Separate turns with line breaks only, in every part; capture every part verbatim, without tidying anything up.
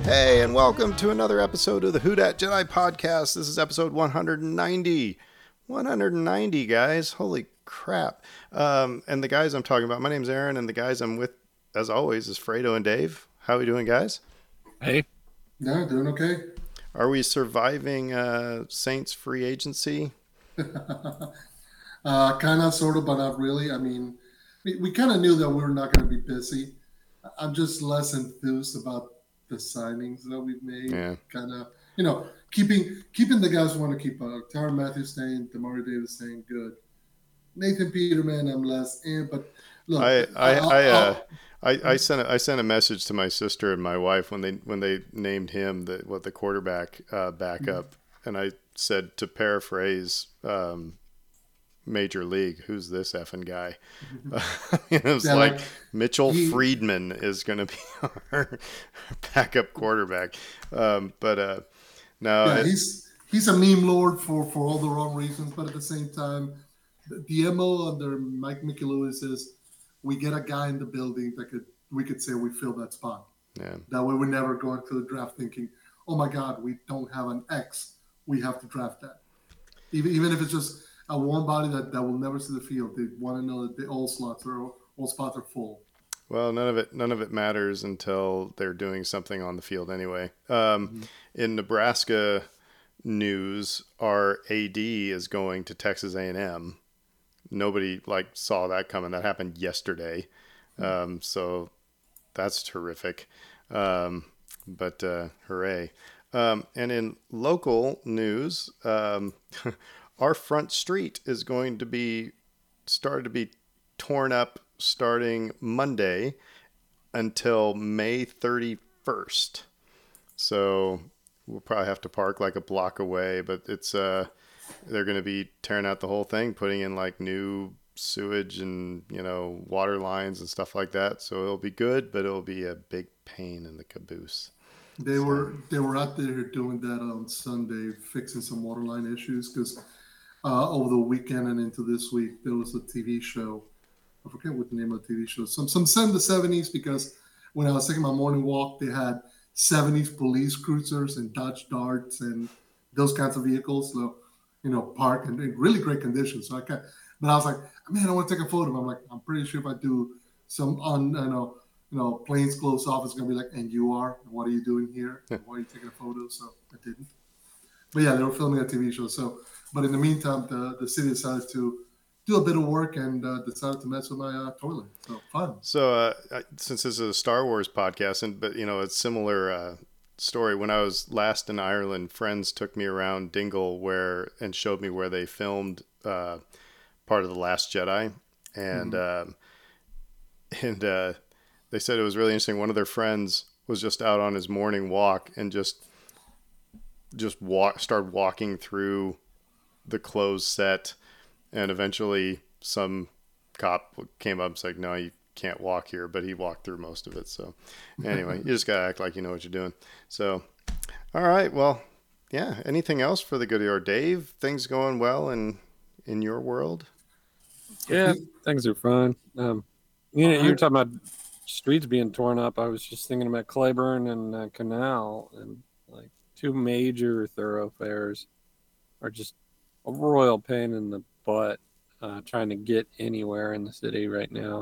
Hey, and welcome to another episode of the Who Dat Jedi podcast. This is episode one ninety. one ninety, guys. Holy crap. Um, and the guys I'm talking about, my name's Aaron, and the guys I'm with, as always, is Fredo and Dave. How are we doing, guys?
Hey.
No, doing okay.
Are we surviving uh, Saints free agency?
uh, kind of, sort of, but not really. I mean, we, we kind of knew that we were not going to be busy. I'm just less enthused about the signings that we've made.
Yeah.
Kind of, you know, keeping keeping the guys who want to keep. Uh, Tyrann Mathieu staying, Demario Davis staying, good. Nathan Peterman, I'm less, eh, but look,
I I
I'll,
I, uh,
I'll,
I I sent a, I sent a message to my sister and my wife when they when they named him the what the quarterback uh, backup, and I said, to paraphrase um, Major League, who's this effing guy? it was
Yeah,
like,
like,
Mitchell
he-
Friedman is going to be our backup quarterback. Um, but uh, no,
yeah,
it-
he's he's a meme lord for for all the wrong reasons, but at the same time, the, the M O under Mike Mickey Lewis is we get a guy in the building that could we could say we fill that spot.
yeah,
That way, we're never going to the draft thinking, "Oh my God, we don't have an X. We have to draft that." Even even if it's just a warm body that, that will never see the field, they want to know that the all slots are all spots are full.
well, none of it none of it matters until they're doing something on the field anyway. Um,
Mm-hmm.
In Nebraska news, our A D is going to Texas A and M. Nobody like saw that coming. That happened yesterday, um, so that's terrific. Um, but uh, hooray! Um, and in local news, um, our front street is going to be started to be torn up starting Monday until May thirty-first. So we'll probably have to park like a block away, but it's uh they're going to be tearing out the whole thing, putting in like new sewage and, you know, water lines and stuff like that. So it'll be good, but it'll be a big pain in the caboose.
They were they were out there doing that on Sunday, fixing some waterline issues because uh, over the weekend and into this week there was a T V show. I forget what the name of the T V show. Some some set in the seventies because when I was taking my morning walk, they had seventies police cruisers and Dodge Darts and those kinds of vehicles. So, you know, parked in, in really great condition. So I can but I was like, man, I want to take a photo. I'm like, I'm pretty sure if I do some on, you know, you know, plains clothes off, it's gonna be like, and you are, and what are you doing here? And why are you taking a photo? So I didn't. But yeah, they were filming a T V show. So, but in the meantime, the the city decided to do a bit of work and uh, decided to mess with my uh, toilet. So fun.
So uh, I- since this is a Star Wars podcast, and but you know, it's similar uh, story. When I was last in Ireland, friends took me around Dingle where and showed me where they filmed uh, part of The Last Jedi, and um, and uh, they said it was really interesting. One of their friends was just out on his morning walk and just just walk started walking through the closed set, and eventually some cop came up and said, "No, you can't walk here," but he walked through most of it. So anyway, you just gotta act like you know what you're doing. So all right, well, yeah, anything else for the good or Dave? Things going well in in your world?
Yeah, things are fine. Um, you know, you were talking about streets being torn up. I was just thinking about Claiborne and uh, Canal, and like two major thoroughfares are just a royal pain in the butt uh, trying to get anywhere in the city right now.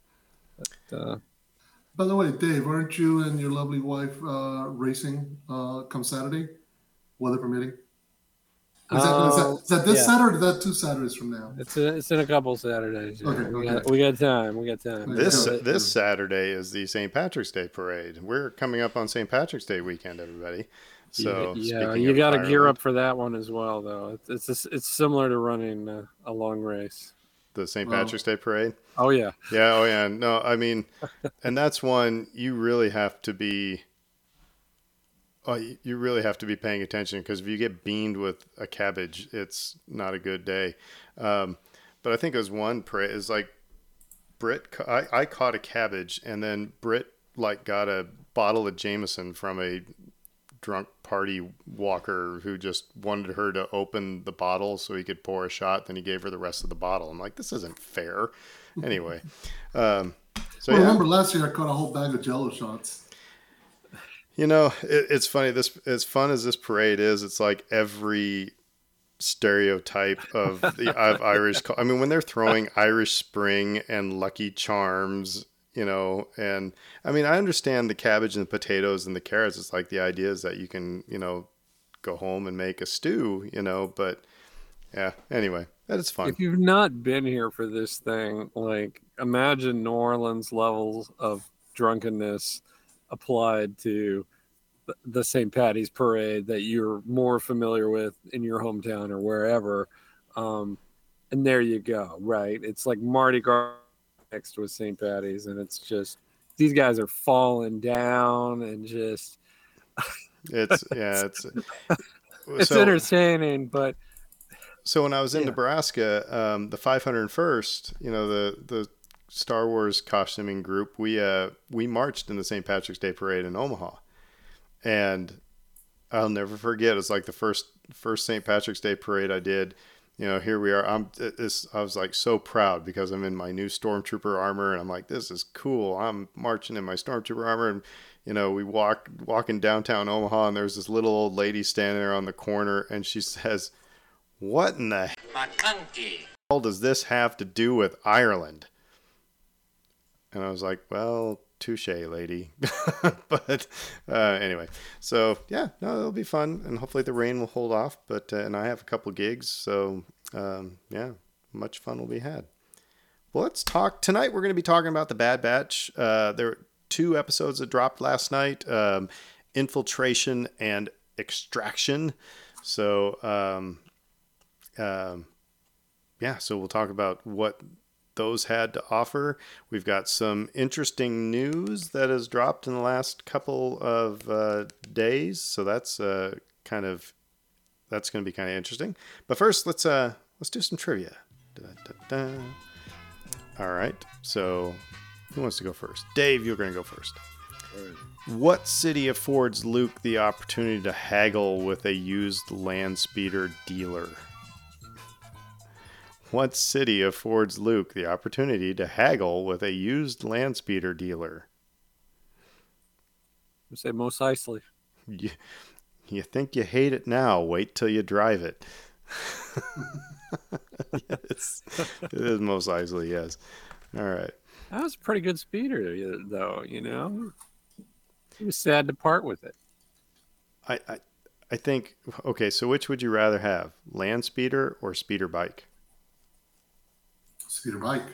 But uh,
By the way, Dave, aren't you and your lovely wife uh, racing uh, come Saturday, weather permitting? Is that, is, that,
oh,
is that this
yeah.
Saturday or is that two Saturdays from now?
It's a, it's in a couple Saturdays. Yeah.
Okay,
we,
okay.
got, we got time. We got time.
This
Good.
this Saturday is the Saint Patrick's Day parade. We're coming up on Saint Patrick's Day weekend, everybody. So
yeah,
speaking
you
of
got to gear
Ireland,
up for that one as well, though. It's it's, it's similar to running uh, a long race.
the Saint
Wow.
Patrick's Day parade.
Oh yeah,
Yeah, oh yeah. No, I mean, and that's one you really have to be. Oh, you you really have to be paying attention because if you get beamed with a cabbage, it's not a good day. Um, but I think it was one parade is like Brit. ca- I, I caught a cabbage, and then Brit like got a bottle of Jameson from a drunk party walker who just wanted her to open the bottle so he could pour a shot. Then he gave her the rest of the bottle. I'm like, this isn't fair. Anyway, um, so
Well,
yeah.
remember last year I caught a whole bag of Jello shots.
You know, it, it's funny. This as fun as this parade is, it's like every stereotype of the of Irish. cul- I mean, when they're throwing Irish Spring and Lucky Charms, you know, and I mean, I understand the cabbage and the potatoes and the carrots. It's like the idea is that you can, you know, go home and make a stew, you know. But yeah, anyway, that is fun.
If you've not been here for this thing, like imagine New Orleans levels of drunkenness applied to th- the Saint Patty's parade that you're more familiar with in your hometown or wherever. Um, and there you go, right? It's like Mardi Gras mixed with Saint Patty's, and it's just these guys are falling down and just
It's yeah, it's
it's
so
entertaining, but
so when I was in
yeah.
Nebraska, um, the five hundred first, you know, the the Star Wars costuming group, we uh we marched in the Saint Patrick's Day parade in Omaha, and I'll never forget. It's like the first first Saint Patrick's Day parade I did. You know, here we are. I'm this. I was like so proud because I'm in my new stormtrooper armor, and I'm like, this is cool. I'm marching in my stormtrooper armor, and you know, we walk walking downtown Omaha, and there's this little old lady standing there on the corner, and she says, "What in the hell does this have to do with Ireland?" And I was like, well, touche, lady. But uh, anyway, so yeah, no, it'll be fun, and hopefully the rain will hold off. But uh, and I have a couple gigs, so um, yeah, much fun will be had. Well, let's talk tonight. We're going to be talking about the Bad Batch. Uh, there were two episodes that dropped last night: um, Infiltration and Extraction. So um, um, yeah, so we'll talk about what those had to offer. We've got some interesting news that has dropped in the last couple of uh, days, so that's uh, kind of that's going to be kind of interesting. But first, let's uh, let's do some trivia. Da, da, da. All right. So, who wants to go first? Dave, you're going to go first.
All right.
What city affords Luke the opportunity to haggle with a used land speeder dealer? What city affords Luke the opportunity to haggle with a used land speeder dealer?
I say Mos Eisley.
You, you think you hate it now, wait till you drive it. Yes, it is Mos Eisley, yes. All right.
That was a pretty good speeder, though. You know, he was sad to part with it.
I, I, I think, okay, so which would you rather have, land speeder or speeder bike?
Speeder bike.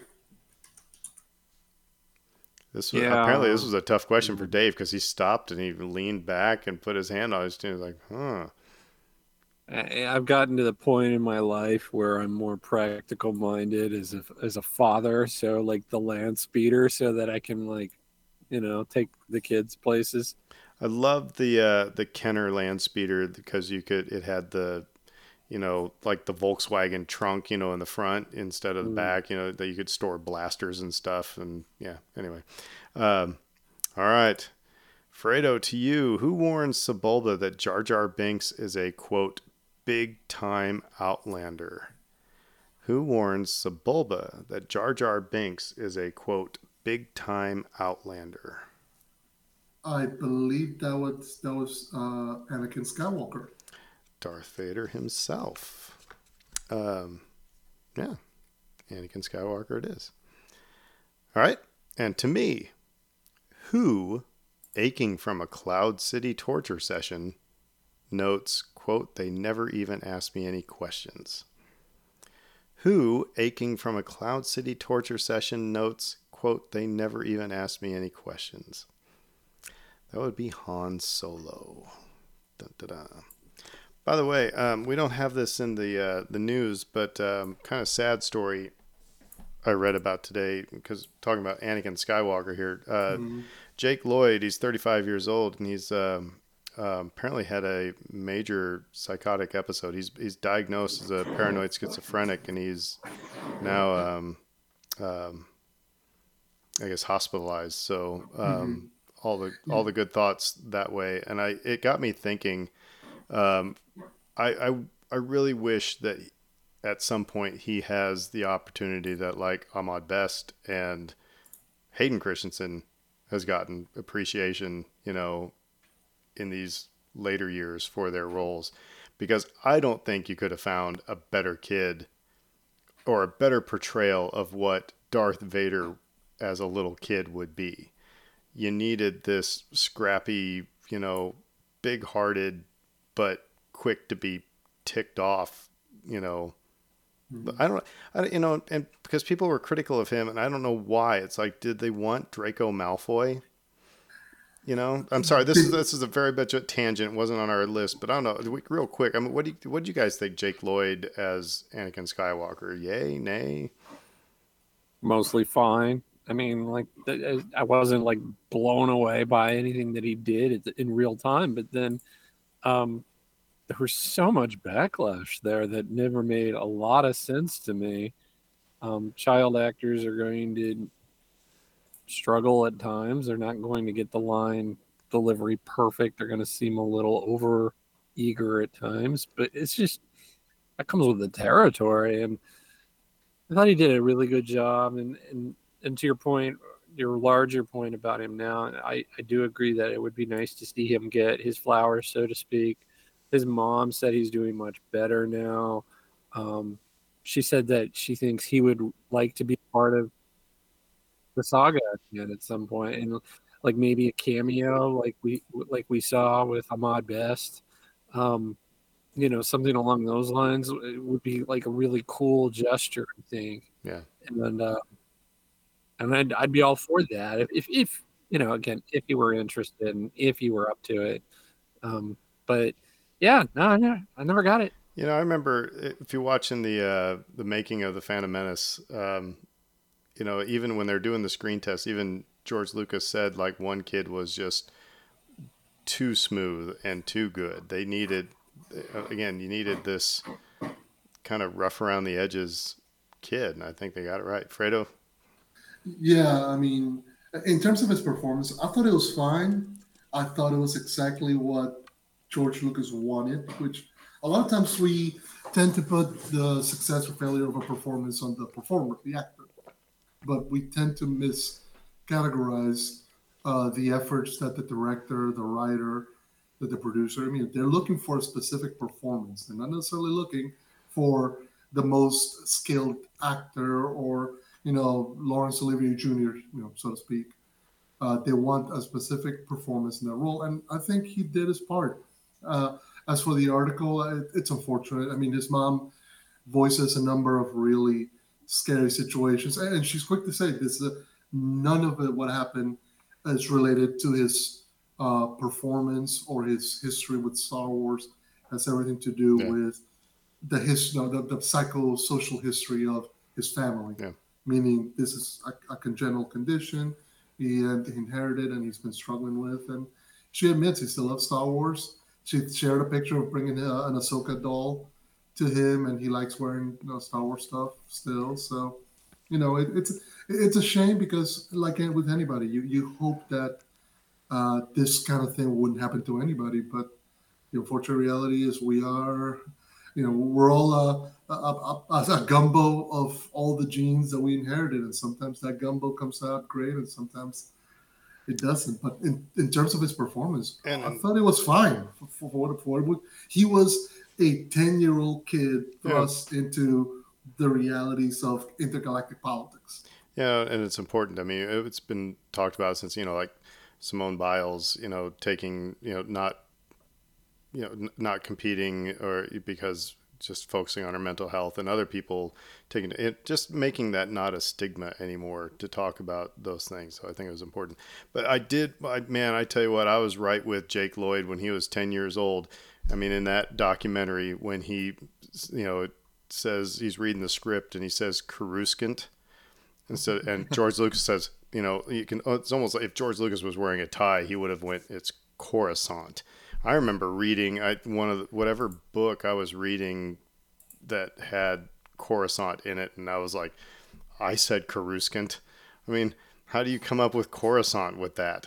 This was,
Yeah.
apparently this was a tough question for Dave because he stopped and he leaned back and put his hand on his chin. He was like, huh.
I- I've gotten to the point in my life where I'm more practical minded as a as a father, so like the land speeder, so that I can like, you know, take the kids places.
I love the uh, the Kenner land speeder because you could it had the you know like the Volkswagen trunk you know in the front instead of the
Mm.
back you know that you could store blasters and stuff and yeah anyway um, all right, Fredo, to you, who warns Sebulba that Jar Jar Binks is a quote big time outlander? Who warns Sebulba that Jar Jar Binks is a quote big time outlander?
I believe that was that was uh, Anakin Skywalker.
Darth Vader himself. Um, yeah, Anakin Skywalker it is. All right, and to me, who, aching from a Cloud City torture session, notes, quote, they never even asked me any questions. Who, aching from a Cloud City torture session, notes, quote, they never even asked me any questions. That would be Han Solo. Dun, dun, dun. By the way, um, we don't have this in the uh, the news, but um, kind of sad story I read about today because talking about Anakin Skywalker here. Uh,
Mhm.
Jake Lloyd, he's thirty-five years old, and he's um, um, apparently had a major psychotic episode. He's he's diagnosed as a paranoid schizophrenic, and he's now, um, um, I guess, hospitalized. So um, all the all the good thoughts that way, and I it got me thinking. Um, I, I I really wish that at some point he has the opportunity that like Ahmad Best and Hayden Christensen has gotten appreciation, you know, in these later years for their roles, because I don't think you could have found a better kid or a better portrayal of what Darth Vader as a little kid would be. You needed this scrappy, you know, big-hearted, but quick to be ticked off, you know. Mm-hmm. I don't, I, you know, and because people were critical of him, and I don't know why. It's like, did they want Draco Malfoy? You know, I'm sorry. This is this is a very bit of a tangent. It wasn't on our list, but I don't know. Real quick, I mean, what do you, what do you guys think Jake Lloyd as Anakin Skywalker? Yay, nay?
Mostly fine. I mean, like, I wasn't like blown away by anything that he did in real time, but then um, there was so much backlash there that never made a lot of sense to me. Um, child actors are going to struggle at times. They're not going to get the line delivery perfect. They're going to seem a little over eager at times, but it's just, that comes with the territory. And I thought he did a really good job. And, and, and to your point, your larger point about him now, I, I do agree that it would be nice to see him get his flowers, so to speak. His mom said he's doing much better now. Um, she said that she thinks he would like to be part of the saga again at some point, and like maybe a cameo, like we like we saw with Ahmad Best. Um, you know, something along those lines. It would be like a really cool gesture, I think.
Yeah.
And uh, and I'd, I'd be all for that if, if, if you know, again, if you were interested and if you were up to it. Um, but yeah, no, no, I never got it.
You know, I remember if you're watching the uh, the making of the Phantom Menace, um, you know, even when they're doing the screen test, even George Lucas said like one kid was just too smooth and too good. They needed, again, you needed this kind of rough around the edges kid, and I think they got it right. Fredo?
Yeah, I mean, in terms of his performance, I thought it was fine. I thought it was exactly what George Lucas wanted, which a lot of times we tend to put the success or failure of a performance on the performer, the actor. But we tend to miscategorize uh, the efforts that the director, the writer, that the producer, I mean, they're looking for a specific performance. They're not necessarily looking for the most skilled actor or, you know, Laurence Olivier Junior, you know, so to speak. Uh, they want a specific performance in that role, and I think he did his part. Uh, as for the article, it, it's unfortunate. I mean, his mom voices a number of really scary situations, and she's quick to say this: uh, none of it, what happened, is related to his uh, performance or his history with Star Wars. It has everything to do yeah. with the his, no, the, the psychosocial history of his family.
Yeah.
Meaning, this is a, a congenital condition he had inherited and he's been struggling with. And she admits he still loves Star Wars. She shared a picture of bringing a, an Ahsoka doll to him, and he likes wearing you know, Star Wars stuff still. So, you know, it, it's it's a shame because, like with anybody, you, you hope that uh, this kind of thing wouldn't happen to anybody. But the unfortunate reality is we are, you know, we're all a, a, a, a gumbo of all the genes that we inherited. And sometimes that gumbo comes out great and sometimes it doesn't. But in, in terms of his performance, and, I thought it was fine. For, for, for, for, for, he was a ten-year-old kid thrust yeah. into the realities of intergalactic politics.
Yeah, and it's important. I mean, it's been talked about since, you know, like Simone Biles, you know, taking, you know, not, you know, n- not competing or because just focusing on her mental health, and other people taking it, just making that not a stigma anymore to talk about those things. So I think it was important. But I did, I, man, I tell you what, I was right with Jake Lloyd when he was ten years old. I mean, in that documentary, when he, you know, it says he's reading the script and he says Coruscant, and so and George Lucas says, you know, you can. It's almost like if George Lucas was wearing a tie, he would have went, it's Coruscant. I remember reading I, one of the, whatever book I was reading that had Coruscant in it, and I was like, I said Coruscant. I mean, how do you come up with Coruscant with that?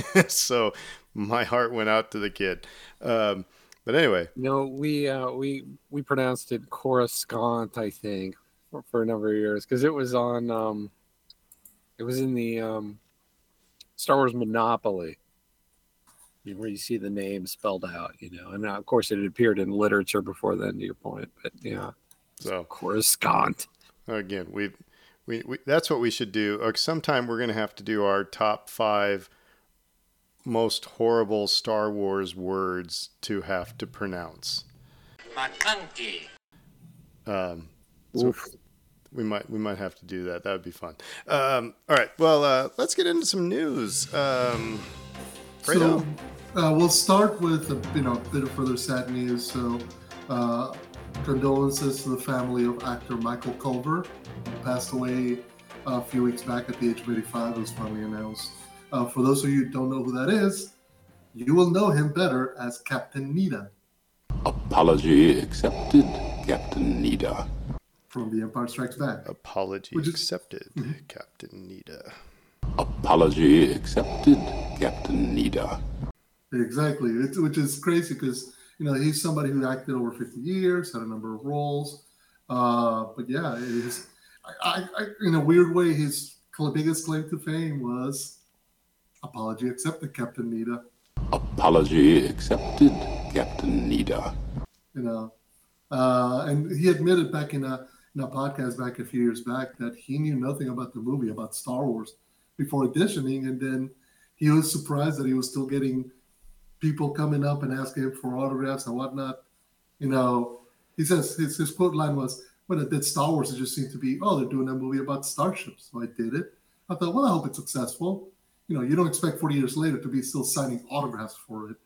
So my heart went out to the kid. Um, but anyway,
no, we uh, we we pronounced it Coruscant, I think, for, for a number of years because it was on. Um, it was in the um, Star Wars Monopoly. where you see the name spelled out, you know. And of course, it had appeared in literature before then, to your point. But yeah,
So
Coruscant.
Again, we, we, we that's what we should do. Like, sometime we're going to have to do our top five most horrible Star Wars words to have to pronounce.
McClunky.
Um, so we might we might have to do that. That would be fun. Um, all right. Well, uh, let's get into some news. Um,
so uh, we'll start with a you know bit of further sad news. So uh, condolences to the family of actor Michael Culver, who passed away a few weeks back at the age of eighty-five. It was finally announced. Uh, for those of you who don't know who that is, you will know him better as Captain Needa.
Apology accepted, Captain Needa.
From The Empire Strikes Back.
Apology is... accepted, mm-hmm. Captain Needa.
Apology accepted, Captain Needa.
Exactly, it's, which is crazy because, you know, he's somebody who acted over fifty years, had a number of roles. Uh, but yeah, it is, I, I, in a weird way, his biggest claim to fame was apology accepted, Captain Needa.
Apology accepted, Captain Needa.
You know, uh, and he admitted back in a, in a podcast back a few years back that he knew nothing about the movie, about Star Wars, before auditioning, and then he was surprised that he was still getting people coming up and asking him for autographs and whatnot. You know, he says his, his quote line was, "When I did Star Wars, it just seemed to be, oh, they're doing a movie about starships, so I did it. I thought, well, I hope it's successful." You know, you don't expect forty years later to be still signing autographs for it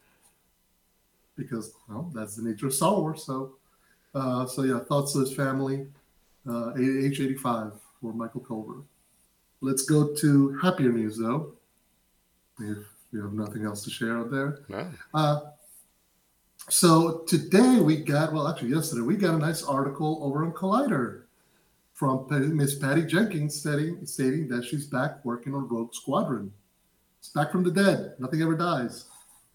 because, well, that's the nature of Star Wars. So, uh, so yeah, thoughts to his family, uh, age eighty-five for Michael Culver. Let's go to happier news, though. If you have nothing else to share out there.
No.
Uh, so today we got, well, actually yesterday, we got a nice article over on Collider from Miss Patty Jenkins stating, stating that she's back working on Rogue Squadron. It's back from the dead. Nothing ever dies.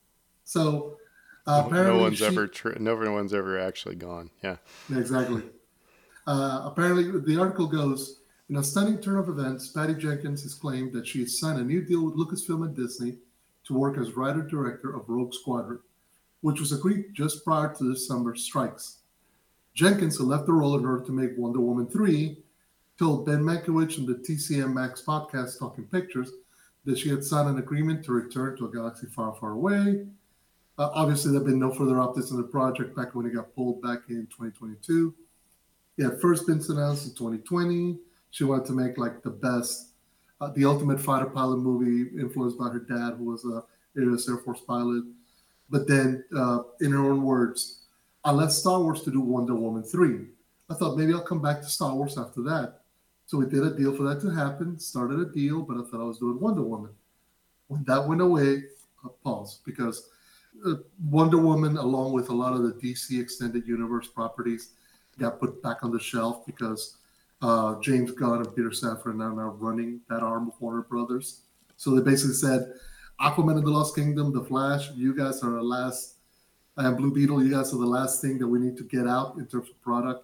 So uh, apparently
no one's
she,
ever tr- no one's ever actually gone. Yeah.
Exactly. Uh, apparently the article goes, in a stunning turn of events, Patty Jenkins has claimed that she has signed a new deal with Lucasfilm and Disney to work as writer-director of Rogue Squadron, which was agreed just prior to this summer's strikes. Jenkins, who left the role in order to make Wonder Woman three, told Ben Mankiewicz on the T C M Max podcast Talking Pictures that she had signed an agreement to return to a galaxy far, far away. Uh, obviously, there have been no further updates on the project back when it got pulled back in twenty twenty-two. It had first been announced in twenty twenty. She wanted to make like the best, uh, the ultimate fighter pilot movie influenced by her dad, who was a U S Air Force pilot. But then, uh, in her own words, I left Star Wars to do Wonder Woman three. I thought maybe I'll come back to Star Wars after that. So we did a deal for that to happen, started a deal, but I thought I was doing Wonder Woman. When that went away, I paused because uh, Wonder Woman, along with a lot of the D C Extended Universe properties, got put back on the shelf because uh, James Gunn and Peter Safran are now running that arm of Warner Brothers. So they basically said, Aquaman and the Lost Kingdom, The Flash, you guys are the last, and Blue Beetle, you guys are the last thing that we need to get out in terms of product.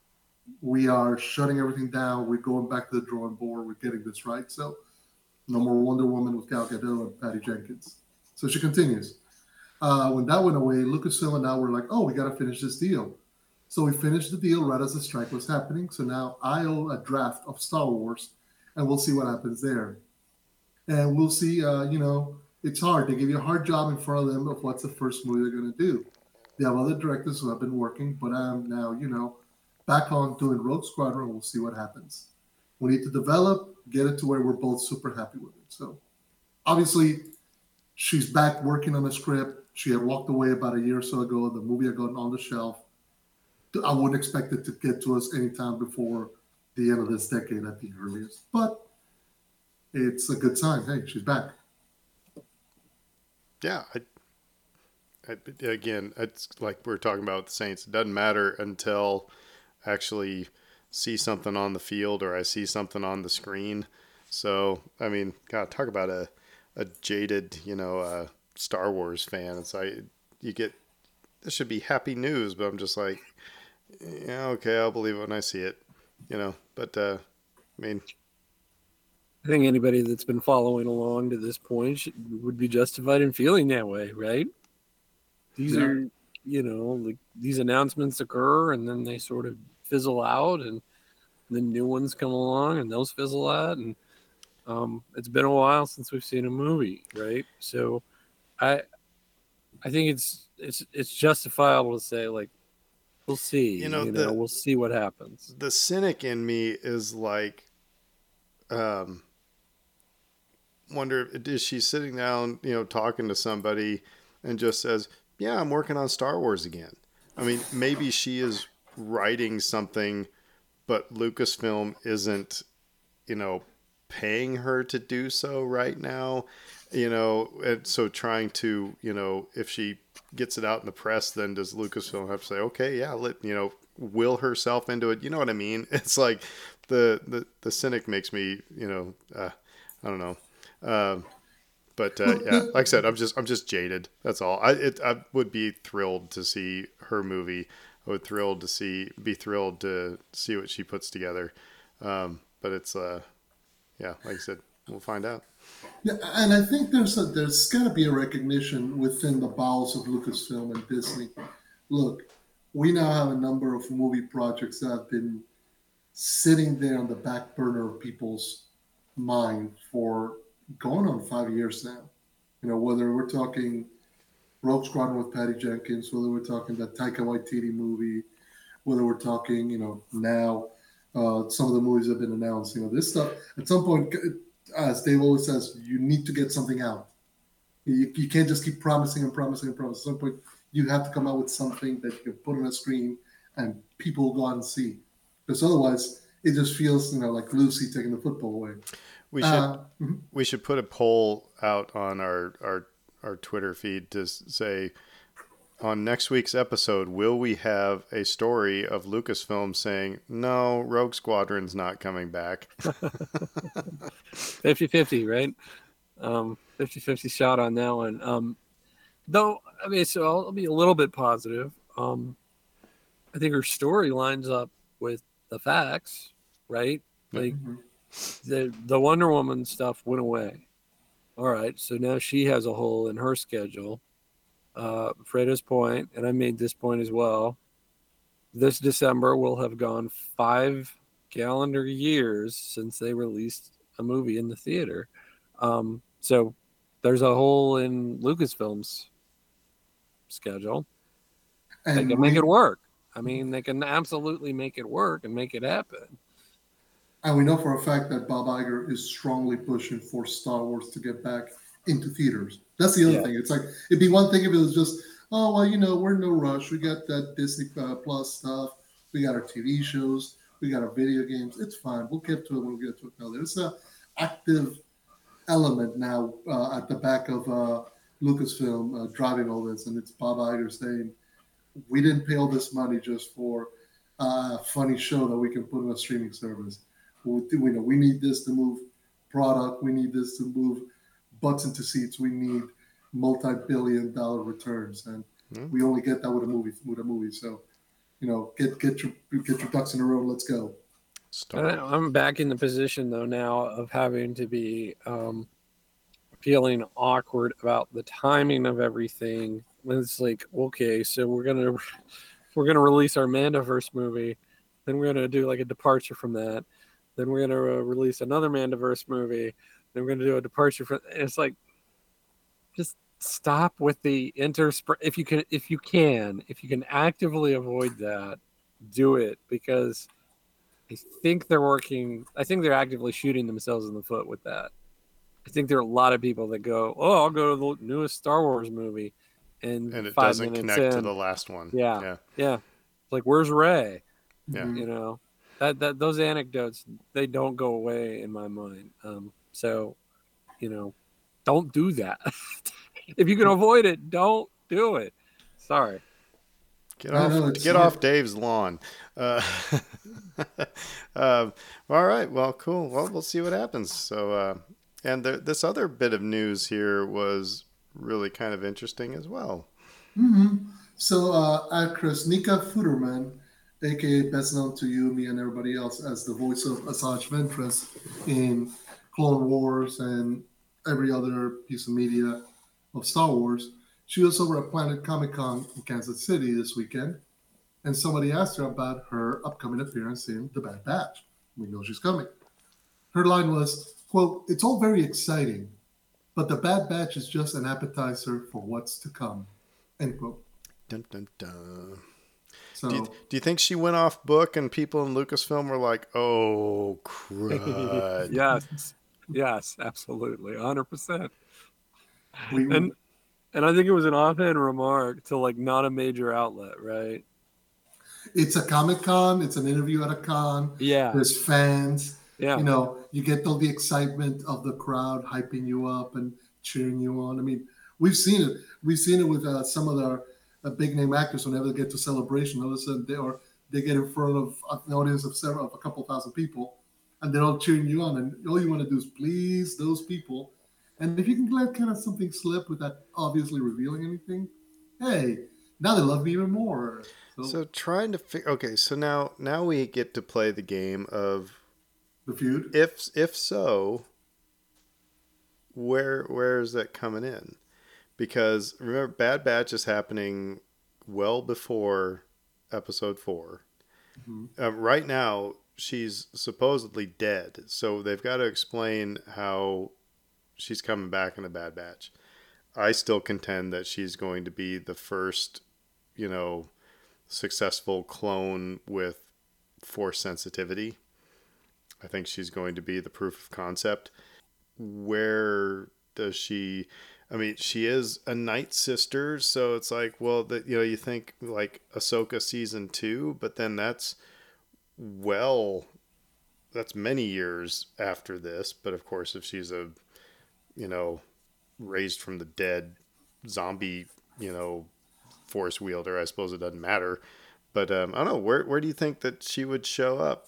We are shutting everything down. We're going back to the drawing board. We're getting this right. So no more Wonder Woman with Gal Gadot and Patty Jenkins. So she continues. Uh, when that went away, Lucasfilm and now we're like, oh, we got to finish this deal. So we finished the deal right as the strike was happening. So now I own a draft of Star Wars, and we'll see what happens there. And we'll see, uh, you know, it's hard. They give you a hard job in front of them of what's the first movie they're going to do. They have other directors who have been working, but I'm now, you know, back on doing Rogue Squadron. We'll see what happens. We need to develop, get it to where we're both super happy with it. So obviously, she's back working on the script. She had walked away about a year or so ago. The movie had gone on the shelf. I wouldn't expect it to get to us anytime before the end of this decade at the earliest. But it's a good sign. Hey, she's back.
Yeah. I, I, again, it's like we we're talking about with the Saints. It doesn't matter until I actually see something on the field or I see something on the screen. So, I mean, God, talk about a, a jaded, you know, uh, Star Wars fan. It's like you get, this should be happy news, but I'm just like, yeah, okay, I'll believe it when I see it, you know. But uh, I mean,
I think anybody that's been following along to this point should, would be justified in feeling that way, right? These
Yeah.
are, you know, like these announcements occur and then they sort of fizzle out, and then new ones come along and those fizzle out, and um, it's been a while since we've seen a movie, right? So, I, I think it's it's it's justifiable to say like, we'll see,
You
you
know,
know,
the-
we'll see what happens.
The cynic in me is like, um, wonder is she sitting down, you know, talking to somebody and just says, yeah, I'm working on Star Wars again. I mean, maybe she is writing something, but Lucasfilm isn't, you know, paying her to do so right now, you know, and so trying to, you know, if she gets it out in the press, then does Lucasfilm have to say, okay, yeah, let, you know, will herself into it? You know what I mean? It's like the, the, the cynic makes me, you know, uh, I don't know. Um, but uh, yeah, like I said, I'm just I'm just jaded. That's all. I it, I would be thrilled to see her movie. I would thrilled to see be thrilled to see what she puts together. Um, but it's uh, yeah, like I said, we'll find out.
Yeah, and I think there's a, there's got to be a recognition within the bowels of Lucasfilm and Disney. Look, we now have a number of movie projects that have been sitting there on the back burner of people's mind for going on five years now. You know, whether we're talking Rogue Squadron with Patty Jenkins, whether we're talking that Taika Waititi movie, whether we're talking, you know, now uh, some of the movies have been announced. You know, this stuff at some point, as Dave always says, you need to get something out. You, you can't just keep promising and promising and promising. At some point, you have to come out with something that you can put on a screen and people will go out and see. Because otherwise, it just feels, you know, like Lucy taking the football away.
We should
Uh, mhm.
we should put a poll out on our our our Twitter feed to s- say on next week's episode, will we have a story of Lucasfilm saying, no, Rogue Squadron's not coming back?
fifty-fifty, right? Um, fifty-fifty shot on that one. Um, though, I mean, so I'll, I'll be a little bit positive. Um, I think her story lines up with the facts, right? Like
Mhm.
the the Wonder Woman stuff went away. All right, so now she has a hole in her schedule. Uh, Freda's point, and I made this point as well. This December will have gone five calendar years since they released a movie in the theater. Um, so there's a hole in Lucasfilm's schedule. They
And
can make
we-
it work. I mean, they can absolutely make it work and make it happen.
And we know for a fact that Bob Iger is strongly pushing for Star Wars to get back into theaters. That's the other
Yeah.
thing. It's like, it'd be one thing if it was just, oh, well, you know, we're in no rush. We got that Disney uh, Plus stuff. We got our T V shows. We got our video games. It's fine. We'll get to it when we get to it. Now, there's an active element now uh, at the back of uh, Lucasfilm uh, driving all this. And it's Bob Iger saying, we didn't pay all this money just for a funny show that we can put on a streaming service. We, we know we need this to move product. We need this to move butts into seats. We need multi-billion dollar returns, and
Hmm.
we only get that with a movie. With a movie, so you know, get get your get your ducks in a row. Let's go.
Star
I- I'm back in the position though now of having to be um, feeling awkward about the timing of everything. It's like, okay, so we're gonna we're gonna release our Mandiverse movie, then we're gonna do like a departure from that, then we're gonna uh, release another Mandiverse movie, then we're gonna do a departure from. And it's like, just stop with the intersp. If you can, if you can, if you can actively avoid that, do it, because I think they're working. I think they're actively shooting themselves in the foot with that. I think there are a lot of people that go, "Oh, I'll go to the newest Star Wars movie," and,
and it
five
doesn't
minutes
connect to
in,
the last one.
Yeah.
Yeah.
yeah, it's like, where's Ray?
Yeah.
Mhm.
You know, that that those anecdotes, they don't go away in my mind. Um, so, you know, don't do that. If you can avoid it, don't do it. Sorry.
Get
I
off,
know, it's
get
hard.
off Dave's lawn. Uh, um, all right. Well, cool. Well, we'll see what happens. So, uh, and the, this other bit of news here was really kind of interesting as well.
hmm So, uh, actress Nika Futterman, aka best known to you, me, and everybody else as the voice of Asajj Ventress in Clone Wars and every other piece of media of Star Wars. She was over at Planet Comic Con in Kansas City this weekend, and somebody asked her about her upcoming appearance in The Bad Batch. We know she's coming. Her line was, quote, "It's all very exciting, but The Bad Batch is just an appetizer for what's to come," end quote.
Dun, dun, dun.
So,
Do you, do you think she went off book and people in Lucasfilm were like, oh, crud?
Yes, yes, absolutely, one hundred percent.
we,
And and I think it was an offhand remark to like not a major outlet, right?
it's a Comic Con, it's an interview at a con.
Yeah,
There's fans.
yeah,
You know, you get all the excitement of the crowd hyping you up and cheering you on. I mean, we've seen it. We've seen it with uh, some of the uh, big name actors. Whenever they get to celebration, all of a sudden they or they get in front of an audience of several, of a couple thousand people, and they're all cheering you on. And all you want to do is please those people. And if you can let kind of something slip without obviously revealing anything, hey, now they love me even more. So,
So trying to figure. Okay, so now now we get to play the game of
the feud.
if if so, where where is that coming in? Because remember, Bad Batch is happening well before episode four.
Mhm.
Uh, right now, she's supposedly dead, so they've got to explain how she's coming back in the Bad Batch. I still contend that she's going to be the first, you know, successful clone with force sensitivity. I think she's going to be the proof of concept. Where does she? I mean, she is a Night Sister, so it's like, well, that you know, you think like Ahsoka season two, but then that's well, that's many years after this. But of course, if she's a, you know, raised from the dead zombie, you know, force wielder, I suppose it doesn't matter. But um, I don't know, where where do you think that she would show up?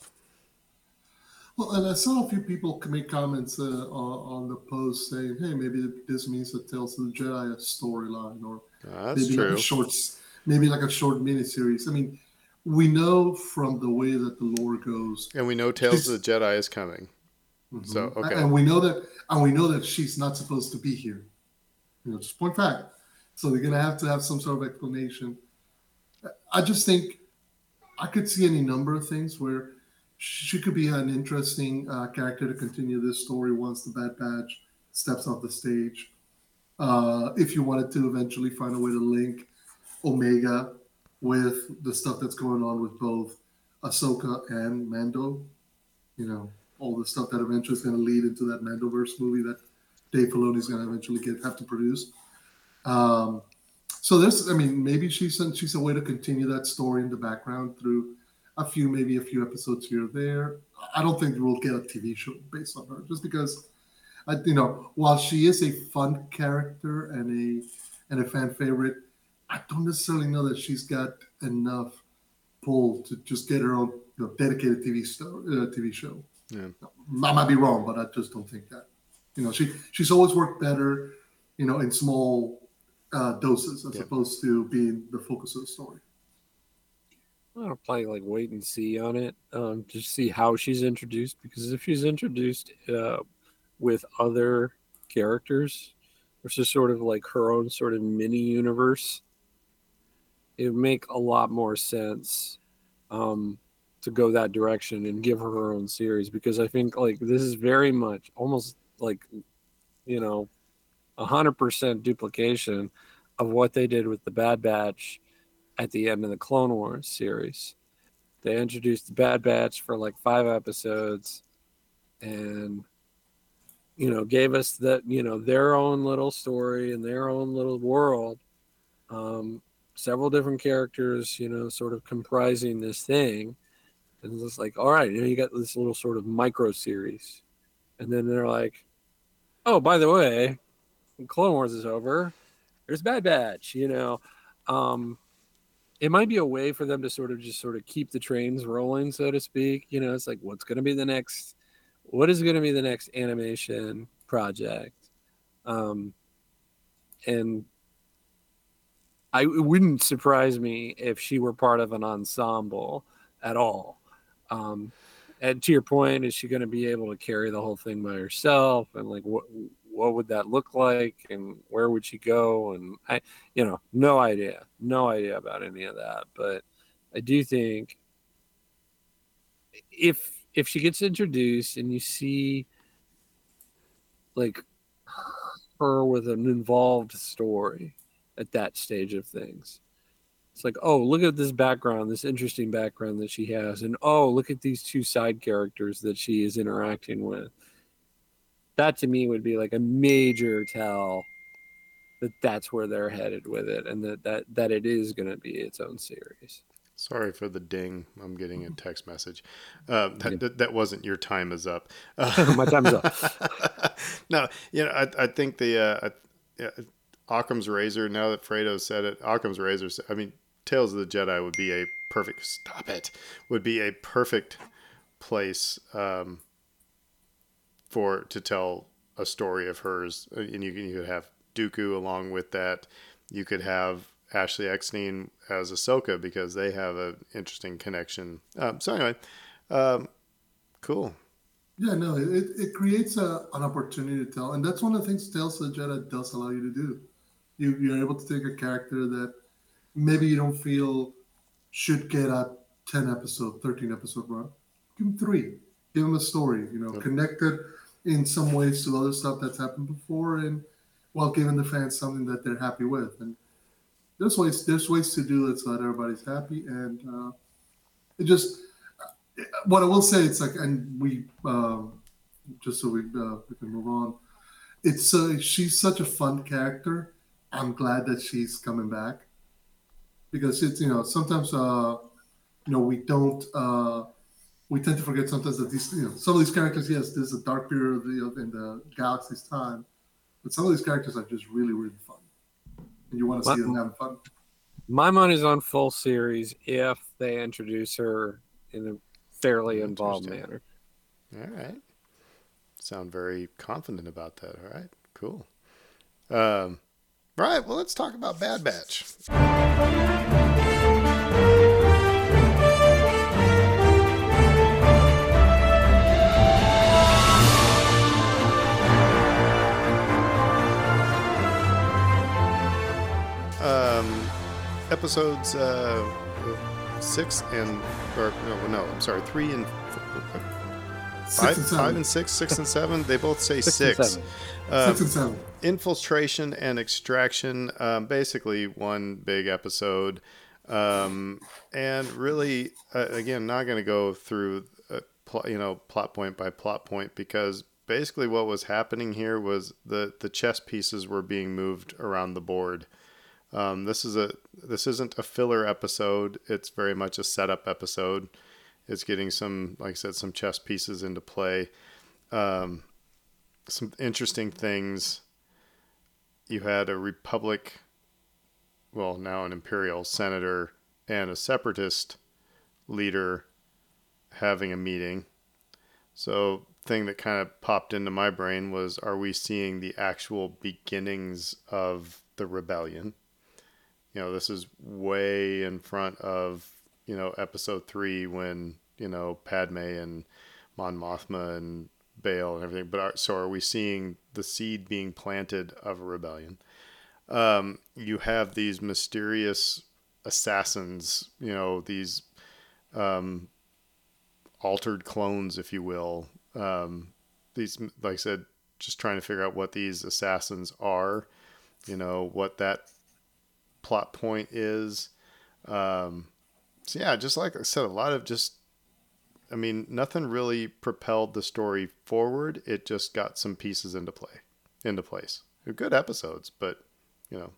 Well, and I saw a few people make comments uh, on, on the post saying, "Hey, maybe this means it tells the Jedi a storyline, or
Uh, that's
maybe like
true.
a short, maybe like a short miniseries." I mean, we know from the way that the lore goes,
And we know Tales
she's-
of the Jedi is coming. So,
Mhm.
okay.
and we know that, and we know that she's not supposed to be here. You know, just point fact. So they're gonna have to have some sort of explanation. I just think I could see any number of things where she could be an interesting uh, character to continue this story once the Bad Batch steps off the stage. Uh, if you wanted to eventually find a way to link Omega with the stuff that's going on with both Ahsoka and Mando, you know, all the stuff that eventually is going to lead into that Mandoverse movie that Dave Filoni is going to eventually get have to produce. Um, so there's, I mean, maybe she's a, she's a way to continue that story in the background through a few, maybe a few episodes here or there. I don't think we'll get a T V show based on her, just because, I, you know, while she is a fun character and a and a fan favorite, I don't necessarily know that she's got enough pull to just get her own, you know, dedicated T V sto- uh, T V show.
Yeah.
I might be wrong, but I just don't think that. You know, she she's always worked better, you know, in small uh, doses as
Yeah.
opposed to being the focus of the story.
I'm gonna probably like wait and see on it, um, to see how she's introduced. Because if she's introduced uh, with other characters, which is sort of like her own sort of mini universe, it would make a lot more sense um, to go that direction and give her her own series. Because I think like this is very much almost like, you know, a hundred percent duplication of what they did with the Bad Batch at the end of the Clone Wars series. They introduced the Bad Batch for like five episodes and, you know, gave us that, you know, their own little story and their own little world. Um, several different characters, you know, sort of comprising this thing. And it's like, all right, you know, you got this little sort of micro series. And then they're like, oh, by the way, Clone Wars is over. There's Bad Batch, you know. Um, it might be a way for them to sort of just sort of keep the trains rolling, so to speak. You know, it's like, what's going to be the next, what is going to be the next animation project? Um, and I, it wouldn't surprise me if she were part of an ensemble at all. Um, and to your point, is she going to be able to carry the whole thing by herself? And like, what what would that look like? And where would she go? And I, you know, no idea, no idea about any of that. But I do think if if she gets introduced and you see like her with an involved story at that stage of things, it's like, oh, look at this background, this interesting background that she has. And oh, look at these two side characters that she is interacting with. That to me would be like a major tell that that's where they're headed with it, and that that, that it is going to be its own series.
Sorry for the ding. I'm getting a text message. Uh, that, that that wasn't your time is up. Uh,
My time's up.
No, you know, I I think the uh, yeah, Occam's Razor. Now that Fredo said it, Occam's Razor. I mean, Tales of the Jedi would be a perfect. Stop it. Would be a perfect place um, for to tell a story of hers, and you can you could have Dooku along with that. You could have Ashley Eckstein as Ahsoka because they have an interesting connection. Um, so anyway, um, cool.
Yeah, no, it, it creates a, an opportunity to tell. And that's one of the things Tales of the Jedi does allow you to do. You, you're able to take a character that maybe you don't feel should get a ten episode, thirteen episode run. Give them three. Give them a story, you know,
Yep.
connected in some ways to other stuff that's happened before, and while giving the fans something that they're happy with. And there's ways there's ways to do it so that everybody's happy. And uh, it just what I will say, it's like, and we um, just so we uh, we can move on. It's uh, she's such a fun character. I'm glad that she's coming back because it's you know sometimes uh, you know we don't uh, we tend to forget sometimes that these you know some of these characters, yes, there's a dark period of the, of, in the galaxy's time, but some of these characters are just really really fun, and you want to see them having fun.
My money's on full series if they introduce her in a fairly involved manner.
All right. Sound very confident about that. All right. Cool. Um, right. Well, let's talk about Bad Batch. Um, episodes uh, six and or no, no, I'm sorry, three and
Six
five,
and seven.
five and six, six and seven. They both say
Six
six.
and seven.
Um,
Six and seven.
Infiltration and extraction. Um, basically, one big episode, um, and really, uh, again, not going to go through, uh, pl- you know, plot point by plot point because basically what was happening here was the the chess pieces were being moved around the board. Um, this is a this isn't a filler episode. It's very much a setup episode. It's getting some, like I said, some chess pieces into play. Um, some interesting things. You had a Republic, well, now an Imperial senator and a Separatist leader having a meeting. So, thing that kind of popped into my brain was, are we seeing the actual beginnings of the rebellion? You know, this is way in front of, you know, episode three when, you know, Padme and Mon Mothma and Bail and everything. But are, so are we seeing the seed being planted of a rebellion? Um, you have these mysterious assassins, you know, these um, altered clones, if you will. Um, these, like I said, just trying to figure out what these assassins are, you know, what that plot point is. Um, so yeah, just like I said, a lot of just, I mean, nothing really propelled the story forward. It just got some pieces into play, into place. They're good episodes, but you know.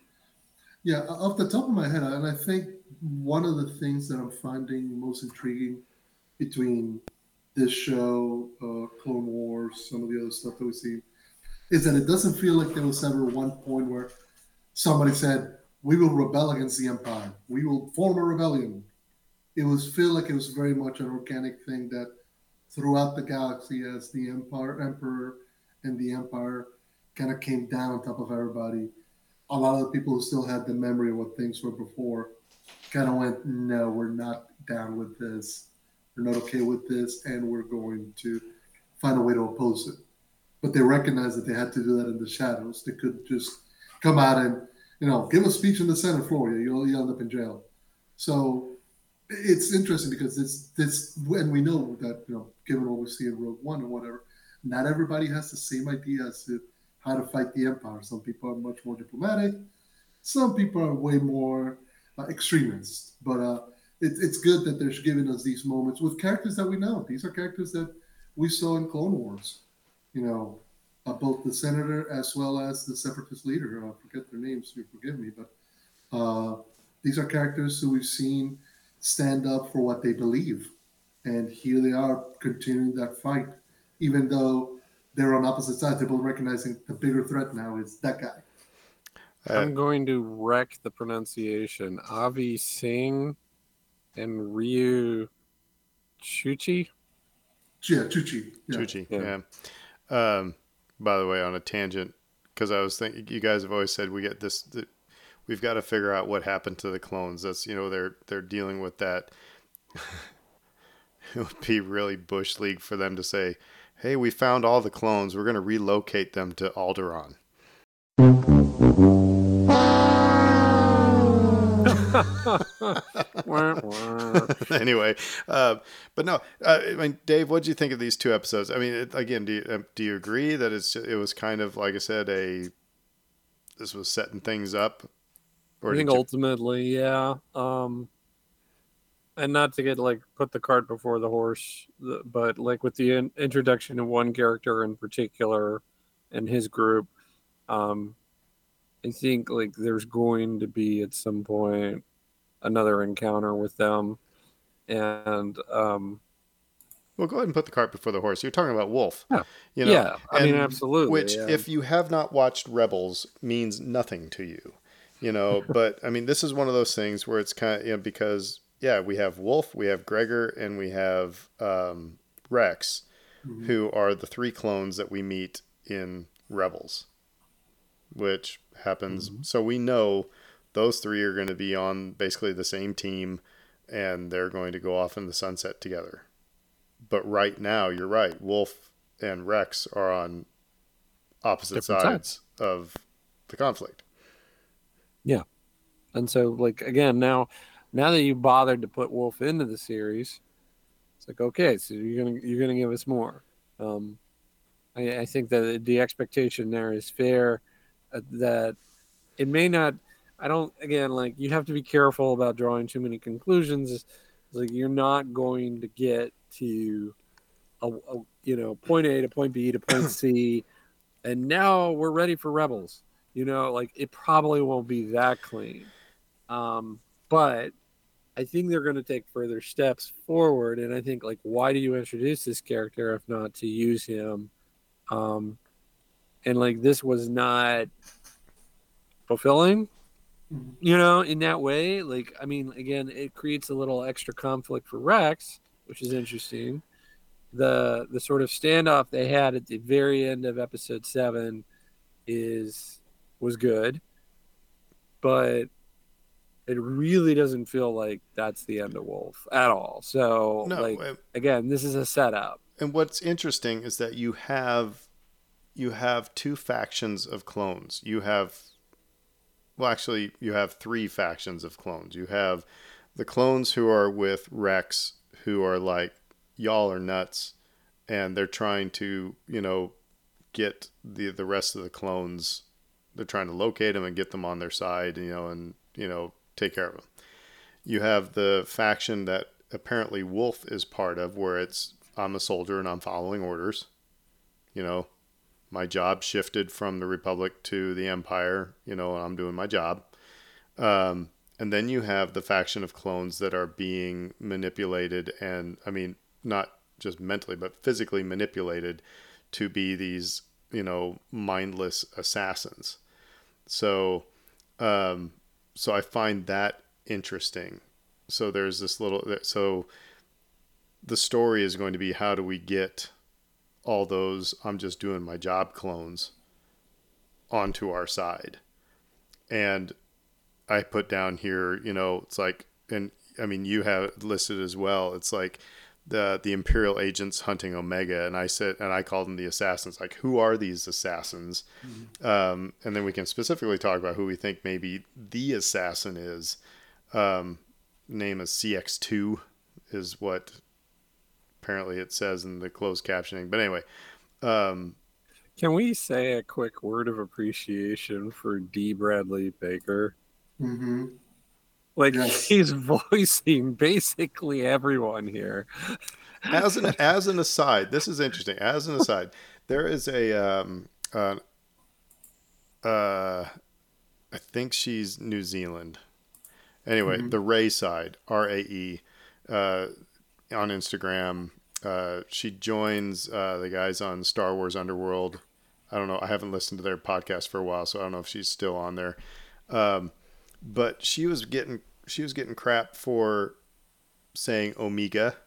Yeah, off the top of my head, and I think one of the things that I'm finding most intriguing between this show, uh, Clone Wars, some of the other stuff that we see, is that it doesn't feel like there was ever one point where somebody said, we will rebel against the Empire. We will form a rebellion. It was feel like it was very much an organic thing that throughout the galaxy, as the Empire, Emperor and the Empire kind of came down on top of everybody, a lot of the people who still had the memory of what things were before kind of went, no, we're not down with this. They're not okay with this, and we're going to find a way to oppose it. But they recognized that they had to do that in the shadows. They could just come out and, you know, give a speech in the Senate floor. You'll, you'll end up in jail. So it's interesting because it's this, and we know that, you know, given what we see in Rogue One or whatever, not everybody has the same idea as to how to fight the Empire. Some people are much more diplomatic. Some people are way more uh, extremist. But uh, it, it's good that they're giving us these moments with characters that we know. These are characters that we saw in Clone Wars. You know, uh, both the senator as well as the separatist leader. I forget their names, you forgive me, but uh, these are characters who we've seen stand up for what they believe. And here they are continuing that fight, even though they're on opposite sides. They're both recognizing the bigger threat now is that guy.
Uh,
I'm going to wreck the pronunciation. Avi Singh and Ryu Chuchi.
Yeah, Chuchi. Yeah.
Chuchi,
Yeah.
yeah. Um, by the way, on a tangent, because I was thinking, you guys have always said we get this. The, we've got to figure out what happened to the clones. That's, you know, they're they're dealing with that. It would be really Bush League for them to say, "Hey, we found all the clones. We're going to relocate them to Alderaan."
Wah, wah.
Anyway, uh, but no, uh, I mean, Dave, what did you think of these two episodes? I mean, it, again, do you, uh, do you agree that it's it was kind of, like I said, a this was setting things up? Or
I think
did you-
ultimately, yeah. Um, and not to get like put the cart before the horse, the- but like with the in- introduction of one character in particular and his group, um, I think like there's going to be at some point another encounter with them, and um,
Well, go ahead and put the cart before the horse. You're talking about Wolf.
Yeah.
You know,
Yeah, I mean,
and
absolutely,
Which,
yeah.
if you have not watched Rebels, means nothing to you. You know, but I mean, this is one of those things where it's kind of, you know, because yeah, we have Wolf, we have Gregor, and we have um, Rex,
Mhm.
who are the three clones that we meet in Rebels, which happens. So we know those three are going to be on basically the same team, and they're going to go off in the sunset together. But right now, you're right. Wolf and Rex are on opposite
Different
sides of the conflict.
And so, like again, now, now that you bothered to put Wolf into the series, it's like okay, so you're gonna you're gonna give us more. Um, I, I think that the expectation there is fair. Uh, that it may not. I don't. Again, like you have to be careful about drawing too many conclusions. It's like you're not going to get to a, a you know point A to point B to point C, and now we're ready for Rebels. You know, like it probably won't be that clean. Um, but I think they're going to take further steps forward. And I think, like, why do you introduce this character if not to use him? Um, and, like, this was not fulfilling,
Mhm.
you know, in that way. Like, I mean, again, it creates a little extra conflict for Rex, which is interesting. The the sort of standoff they had at the very end of episode seven is was good, but it really doesn't feel like that's the end of Wolf at all. So,
No,
like,
uh,
again, this is a setup.
and what's interesting is that you have you have two factions of clones. You have well, actually, you have three factions of clones. You have the clones who are with Rex, who are like, y'all are nuts, and they're trying to, you know, get the the rest of the clones. They're trying to locate them and get them on their side, you know, and you know, take care of them. You have the faction that apparently Wolf is part of, where it's I'm a soldier and I'm following orders. You know, my job shifted from the Republic to the Empire, you know, and I'm doing my job. Um, and then you have the faction of clones that are being manipulated, and I mean, not just mentally, but physically manipulated to be these, you know, mindless assassins. So, um, so I find that interesting. So there's this little, so the story is going to be, how do we get all those I'm just doing my job clones onto our side? And I put down here, you know, it's like, and I mean, you have it listed as well. It's like the the Imperial agents hunting Omega, and I said, and I called them the assassins. Like, who are these assassins? Mm-hmm. Um, and then we can specifically talk about who we think maybe the assassin is. Um, name is C X two is what apparently it says in the closed captioning. But anyway, um,
can we say a quick word of appreciation for D. Bradley Baker?
Mm-hmm.
Like,
yes.
he's voicing basically everyone here.
As an as an aside, this is interesting. As an aside, there is a um, uh, uh, I think she's New Zealand. Anyway, mm-hmm. the Rae side, R A E, uh, on Instagram. Uh, she joins uh, the guys on Star Wars Underworld. I don't know. I haven't listened to their podcast for a while, so I don't know if she's still on there. Um, but she was getting she was getting crap for saying Omega,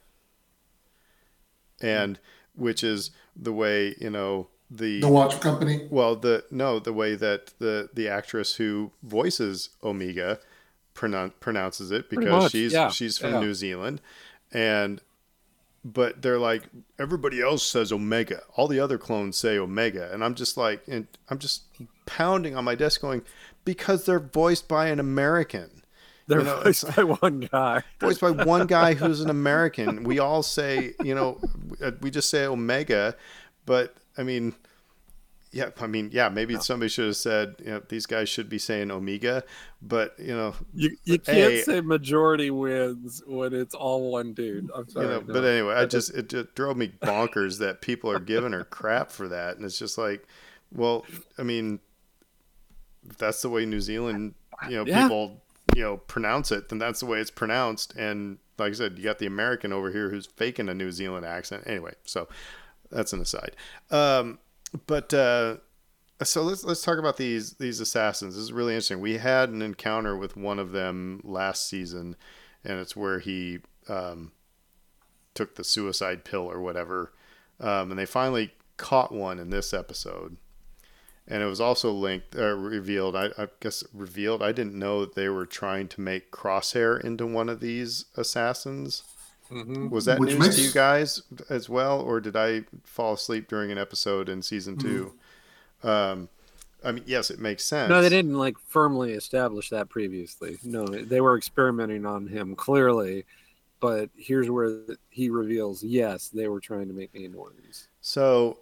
and which is the way, you know, the
the watch company.
Well, the no, the way that the the actress who voices Omega pronoun, pronounces it, because she's
yeah.
she's from
yeah.
New Zealand, and but they're like, everybody else says Omega. All the other clones say Omega, and I'm just like, and I'm just pounding on my desk, going, because they're voiced by an American.
They're
you know,
voiced by one guy.
Voiced by one guy who's an American. We all say, you know, we just say Omega, but I mean, yeah, I mean, yeah, maybe no. somebody should have said, you know, these guys should be saying Omega, but you know,
you you can't a, say majority wins when it's all one dude. I'm sorry.
You know,
no.
But anyway, I just it just drove me bonkers that people are giving her crap for that, and it's just like, well, I mean, if that's the way New Zealand, you know, yeah. people, you know, pronounce it, then that's the way it's pronounced. And like I said, you got the American over here who's faking a New Zealand accent. Anyway, so that's an aside. Um, but uh, so let's let's talk about these these assassins. This is really interesting. We had an encounter with one of them last season, and it's where he um, took the suicide pill or whatever, um, and they finally caught one in this episode. And it was also linked, uh, revealed, I, I guess revealed, I didn't know that they were trying to make Crosshair into one of these assassins. Mm-hmm. Was that Which news makes... to you guys as well? Or did I fall asleep during an episode in season two? Mm-hmm. Um, I mean, yes, it makes sense.
No, they didn't like firmly establish that previously. No, they were experimenting on him clearly. But here's where he reveals, yes, they were trying to make me into one of these.
So...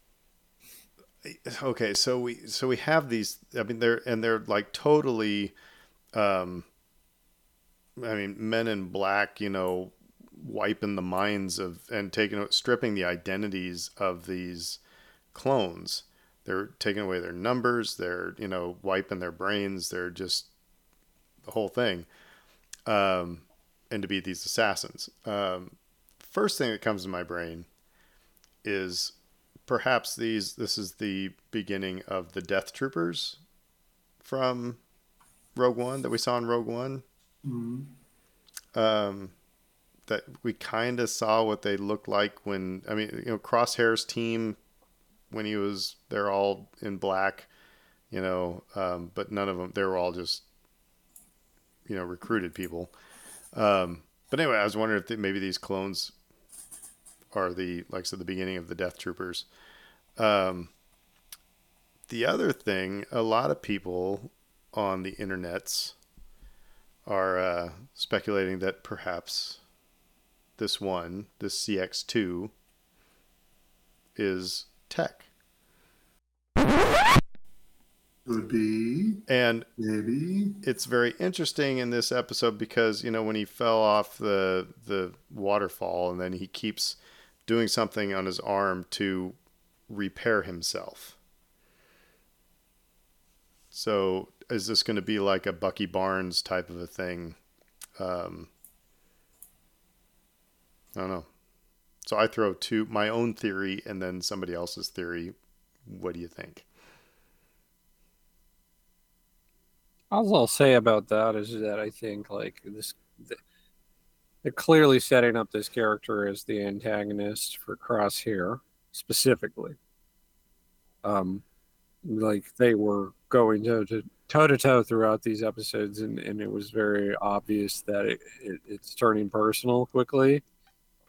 Okay, so we so we have these. I mean, they're and they're like totally. Um, I mean, Men in Black, you know, wiping the minds of and taking stripping the identities of these clones. They're taking away their numbers. They're, you know, wiping their brains. They're just the whole thing. Um, and to be these assassins. Um, first thing that comes to my brain is. Perhaps these. This is the beginning of the Death Troopers from Rogue One that we saw in Rogue One. Mm-hmm. Um, that we kind of saw what they looked like when. I mean, you know, Crosshair's team when he was. They're all in black, you know, um, but none of them. They were all just, you know, recruited people. Um, but anyway, I was wondering if they, maybe these clones. Are the, like I said, the beginning of the Death Troopers. Um, the other thing, a lot of people on the internets are uh, speculating that perhaps this one, this C X two, is Tech.
Could be.
And
maybe
it's very interesting in this episode because, you know, when he fell off the the waterfall and then he keeps doing something on his arm to repair himself. So is this going to be like a Bucky Barnes type of a thing? Um, I don't know. So I throw two, my own theory and then somebody else's theory. What do you think?
All I'll say about that is that I think like this, the, they're clearly setting up this character as the antagonist for Crosshair, specifically. Um, like they were going toe to toe to toe throughout these episodes, and, and it was very obvious that it, it, it's turning personal quickly.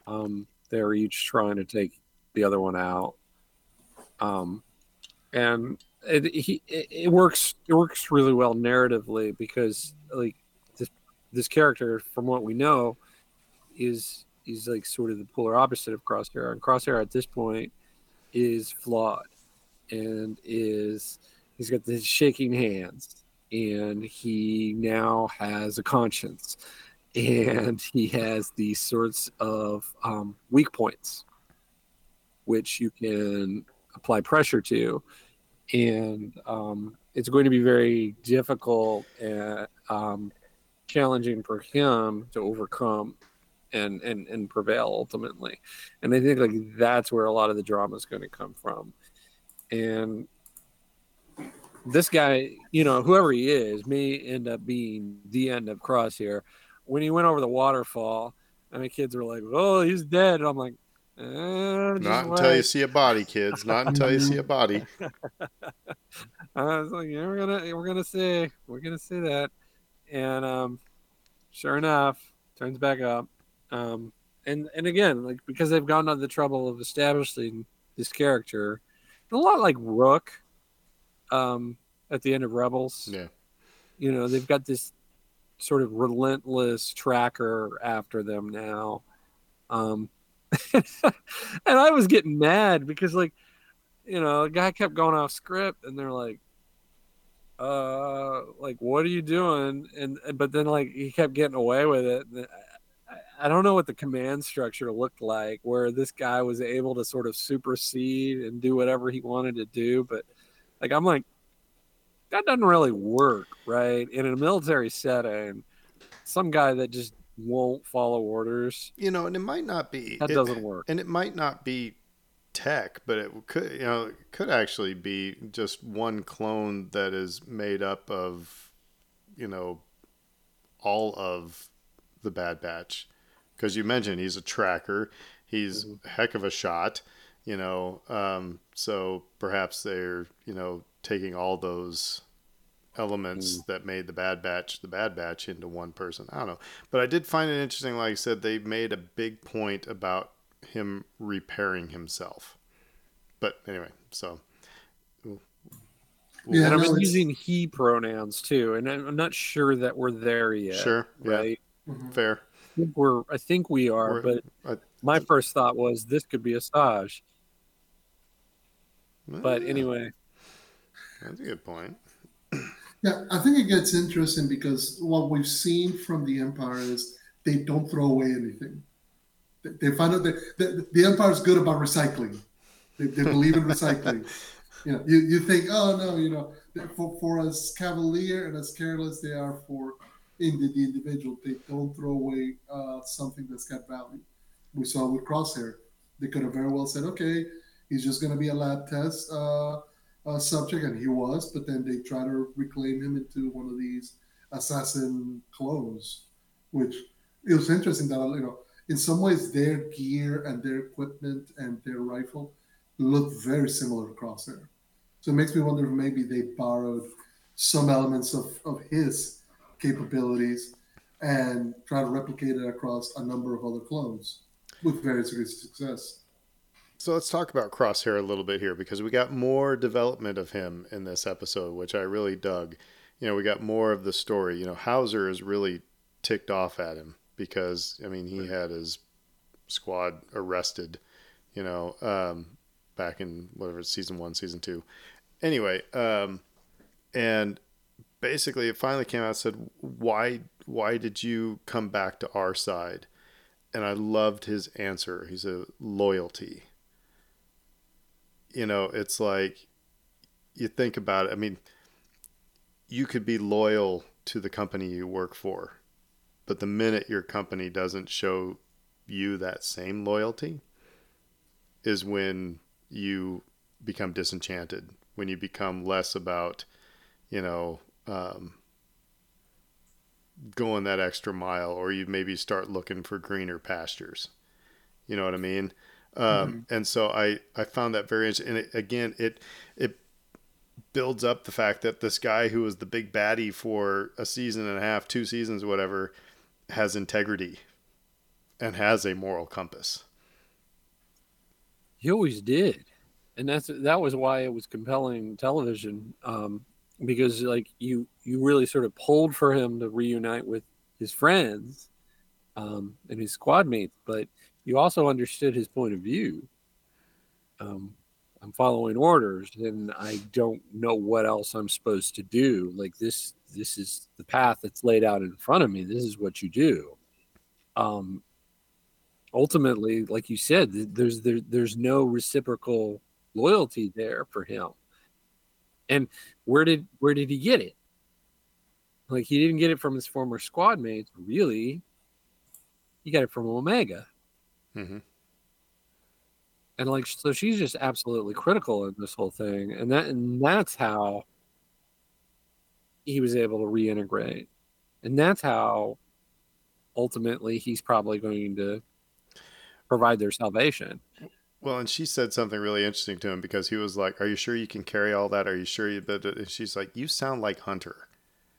Um, they're each trying to take the other one out. Um, and it, he, it, it works. It works really well narratively because like this this character, from what we know, is is like sort of the polar opposite of Crosshair. And Crosshair at this point is flawed and is he's got the shaking hands, and he now has a conscience, and he has these sorts of um, weak points which you can apply pressure to, and um, it's going to be very difficult and um, challenging for him to overcome and, and and prevail ultimately. And I think like that's where a lot of the drama is going to come from. And this guy, you know, whoever he is, may end up being the end of Crosshair. When he went over the waterfall, and the kids were like, "Oh, he's dead," and I'm like, eh,
Not
just
until you
wait.
see a body, kids. Not until you see a body.
I was like, yeah, we're gonna we're gonna see we're gonna see that, and um, sure enough, turns back up, um, and and again, like because they've gone to the trouble of establishing this character, a lot like Rook, um, at the end of Rebels.
Yeah.
You know, they've got this sort of relentless tracker after them now, um, and I was getting mad because like, you know, a guy kept going off script, and they're like, uh like what are you doing, and but then like he kept getting away with it. I, I don't know what the command structure looked like where this guy was able to sort of supersede and do whatever he wanted to do, but like I'm like that doesn't really work, right? In a military setting, some guy that just won't follow orders,
You know, and it might not be
that
it,
doesn't work.
and it might not be tech, but it could, you know, it could actually be just one clone that is made up of, you know, all of the Bad Batch. Because you mentioned he's a tracker, he's
Mm-hmm.
a heck of a shot, you know, um, so perhaps they're, you know, taking all those elements
Mm.
that made the Bad Batch the Bad Batch into one person. I don't know. But I did find it interesting, like I said, they made a big point about him repairing himself. But anyway, so
Yeah,
And I'm
no, it's
using he pronouns too, and I'm I'm not sure that we're there yet,
sure, yeah,
right?
mhm.
fair.
I think we're I think we are,
We're,
but
I,
my first thought was this could be Asajj. But
eh,
anyway,
that's a good point.
Yeah, I think it gets interesting because what we've seen from the Empire is they don't throw away anything. They, they find out that the, the Empire is good about recycling. They, they believe in recycling. You know, you, you think, oh no, you know, for, for as cavalier and as careless they are for in the, the individual, they don't throw away uh, something that's got value. We saw with Crosshair, they could have very well said, okay, he's just going to be a lab test uh, uh, subject, and he was, but then they try to reclaim him into one of these assassin clones, which it was interesting that, you know, in some ways their gear and their equipment and their rifle look very similar to Crosshair. So it makes me wonder if maybe they borrowed some elements of, of his capabilities and try to replicate it across a number of other clones with various degrees of success.
So let's talk about Crosshair a little bit here because we got more development of him in this episode, which I really dug. You know, we got more of the story. You know, Hauser is really ticked off at him because, I mean, he had his squad arrested, you know, um, back in whatever, season one, season two. Anyway, um, and basically it finally came out and said, why, why did you come back to our side? And I loved his answer. He said, loyalty. You know, it's like you think about it. I mean, you could be loyal to the company you work for, but the minute your company doesn't show you that same loyalty is when you become disenchanted, when you become less about, you know, um, going that extra mile, or you maybe start looking for greener pastures. You know what I mean? Um,
Mm-hmm.
and so I, I found that very interesting. And it, again, it, it builds up the fact that this guy who was the big baddie for a season and a half, two seasons, whatever, has integrity. and has a moral compass.
He always did, and that's that was why it was compelling television, um, because like you you really sort of pulled for him to reunite with his friends um, and his squad mates, but you also understood his point of view. Um, I'm following orders, and I don't know what else I'm supposed to do. Like this, this is the path that's laid out in front of me. This is what you do. Um, ultimately, like you said, there's there, there's no reciprocal loyalty there for him. And where did where did he get it? Like he didn't get it from his former squad mates, really. He got it from Omega.
Mm-hmm.
And like so she's just absolutely critical in this whole thing. And that and that's how he was able to reintegrate. And that's how ultimately he's probably going to provide their salvation.
Well, and she said something really interesting to him because he was like, "Are you sure you can carry all that? Are you sure you?" And she's like, "You sound like Hunter,"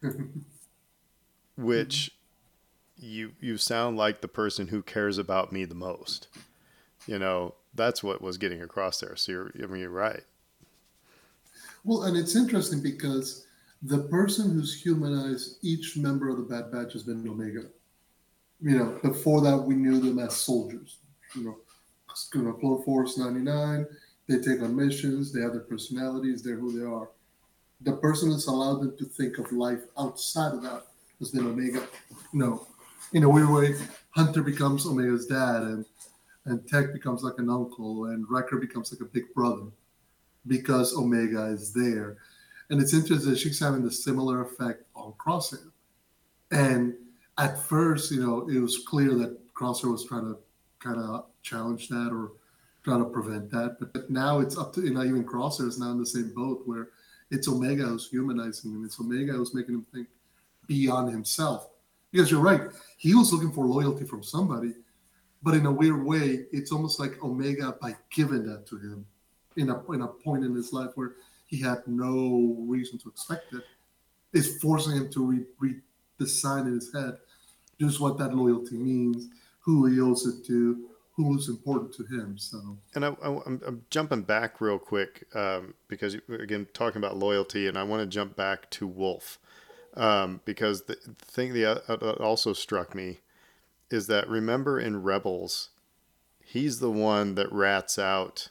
which you you sound like the person who cares about me the most. You know, that's what was getting across there. So you're, I mean, you're right.
Well, and it's interesting because the person who's humanized each member of the Bad Batch has been Omega. You know, before that we knew them as soldiers. You know. You know, Clone Force ninety-nine, they take on missions, they have their personalities, they're who they are. The person that's allowed them to think of life outside of that has been Omega. You know, in a weird way, Hunter becomes Omega's dad, and and Tech becomes like an uncle, and Wrecker becomes like a big brother because Omega is there. And it's interesting that she's having the similar effect on Crosshair. And at first, you know, it was clear that Crosshair was trying to kind of challenge that or try to prevent that. But now it's up to, you know, even Crosshair is now in the same boat where it's Omega who's humanizing him. It's Omega who's making him think beyond himself. Because you're right, he was looking for loyalty from somebody, but in a weird way, it's almost like Omega, by giving that to him in a, in a point in his life where he had no reason to expect it, is forcing him to re- read the sign in his head, just what that loyalty means, who he owes it to, who's important to him. So,
and I, I, I'm, I'm jumping back real quick um, because again, talking about loyalty, and I want to jump back to Wolf um, because the thing that also struck me is that remember in Rebels, he's the one that rats out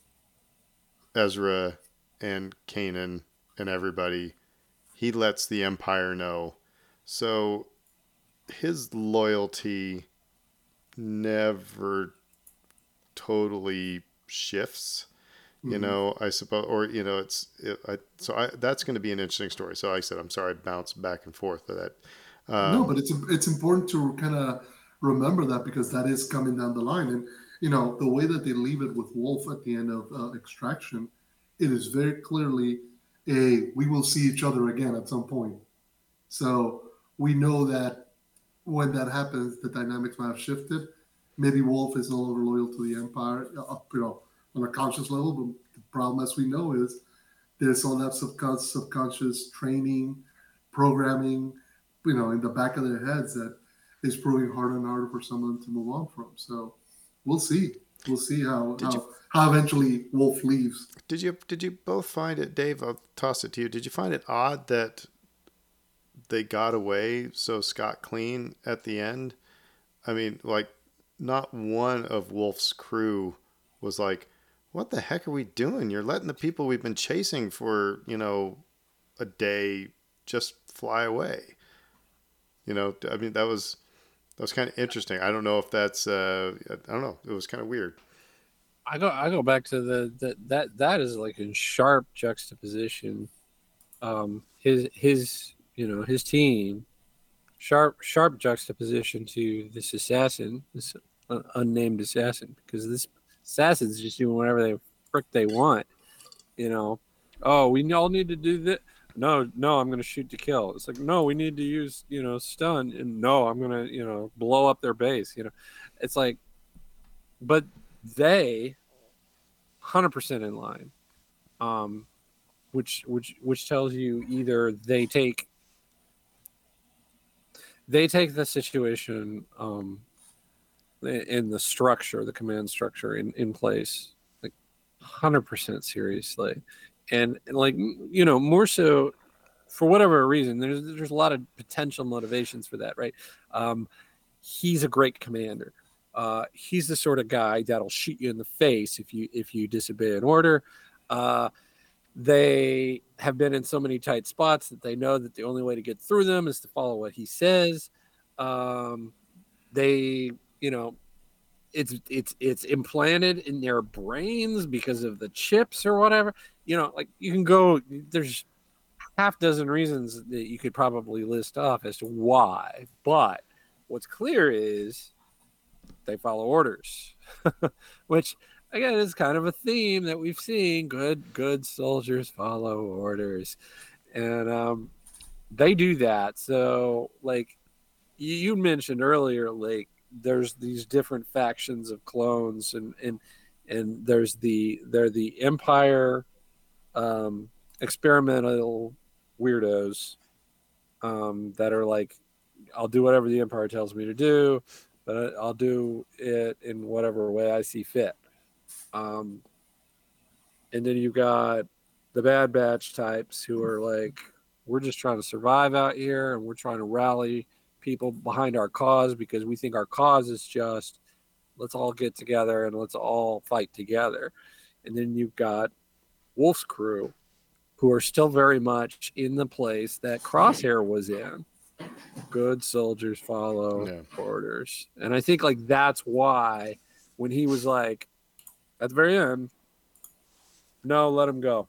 Ezra and Kanan and everybody. He lets the Empire know, so his loyalty never totally shifts, you mm-hmm. know, I suppose, or, you know, it's, it, I, so I, that's going to be an interesting story. So like I said, I'm sorry, I bounced back and forth to that. Um,
no, but it's, it's important to kind of remember that because that is coming down the line. And, you know, the way that they leave it with Wolf at the end of uh, Extraction, it is very clearly a, we will see each other again at some point. So we know that when that happens, the dynamics might have shifted. Maybe Wolf is no longer loyal to the Empire, up, you know, on a conscious level. But the problem, as we know, is there's all that subconscious, subconscious training, programming, you know, in the back of their heads that is proving harder and harder for someone to move on from. So we'll see. We'll see how how, you, how eventually Wolf leaves.
Did you did you both find it, Dave? I'll toss it to you. Did you find it odd that they got away so scot clean at the end? I mean, like, not one of Wolf's crew was like, what the heck are we doing? You're letting the people we've been chasing for, you know, a day just fly away. You know, I mean, that was, that was kind of interesting. I don't know if that's, uh, I don't know. It was kind of weird.
I go, I go back to the, that, that, that is like in sharp juxtaposition. Um, his, his, you know, his team, sharp, sharp juxtaposition to this assassin, this uh, unnamed assassin, because this assassin's just doing whatever they frick they want. You know, oh, we all need to do this. No, no, I'm going to shoot to kill. It's like, no, we need to use, you know, stun. And no, I'm going to, you know, blow up their base. You know, it's like, but they one hundred percent in line, um, which, which, which tells you either they take, they take the situation um, in the structure, the command structure in, in place, like one hundred percent seriously. And, and like, you know, more so for whatever reason, there's, there's a lot of potential motivations for that, right? Um, he's a great commander. Uh, he's the sort of guy that'll shoot you in the face if you, if you disobey an order. Uh, they have been in so many tight spots that they know that the only way to get through them is to follow what he says. Um, they, you know, it's it's it's implanted in their brains because of the chips or whatever. You know, like you can go, there's half dozen reasons that you could probably list off as to why. But what's clear is they follow orders, which again is kind of a theme that we've seen. Good good soldiers follow orders, and um, they do that. So like you, you mentioned earlier, like there's these different factions of clones, and and and there's the they're the Empire um, experimental weirdos um, that are like, I'll do whatever the Empire tells me to do, but I'll do it in whatever way I see fit. Um, and then you've got the Bad Batch types who are like, we're just trying to survive out here, and we're trying to rally people behind our cause because we think our cause is just, let's all get together and let's all fight together. And then you've got Wolf's crew, who are still very much in the place that Crosshair was in. Good soldiers follow yeah. orders. And I think like that's why when he was like, at the very end, no, let him go.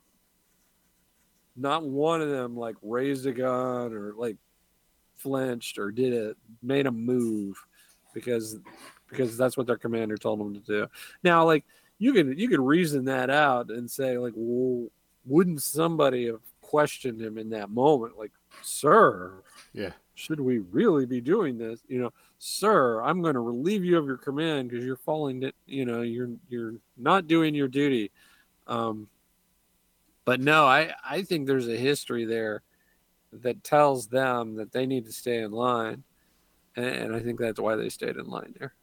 Not one of them like raised a gun or like flinched or did it, made a move because because that's what their commander told them to do. Now, like you can you can reason that out and say like, well, wouldn't somebody have questioned him in that moment? Like, sir,
yeah,
should we really be doing this? You know, sir, I'm going to relieve you of your command because you're falling. You know, you're you're not doing your duty. Um, but no, I I think there's a history there that tells them that they need to stay in line, and, and I think that's why they stayed in line there.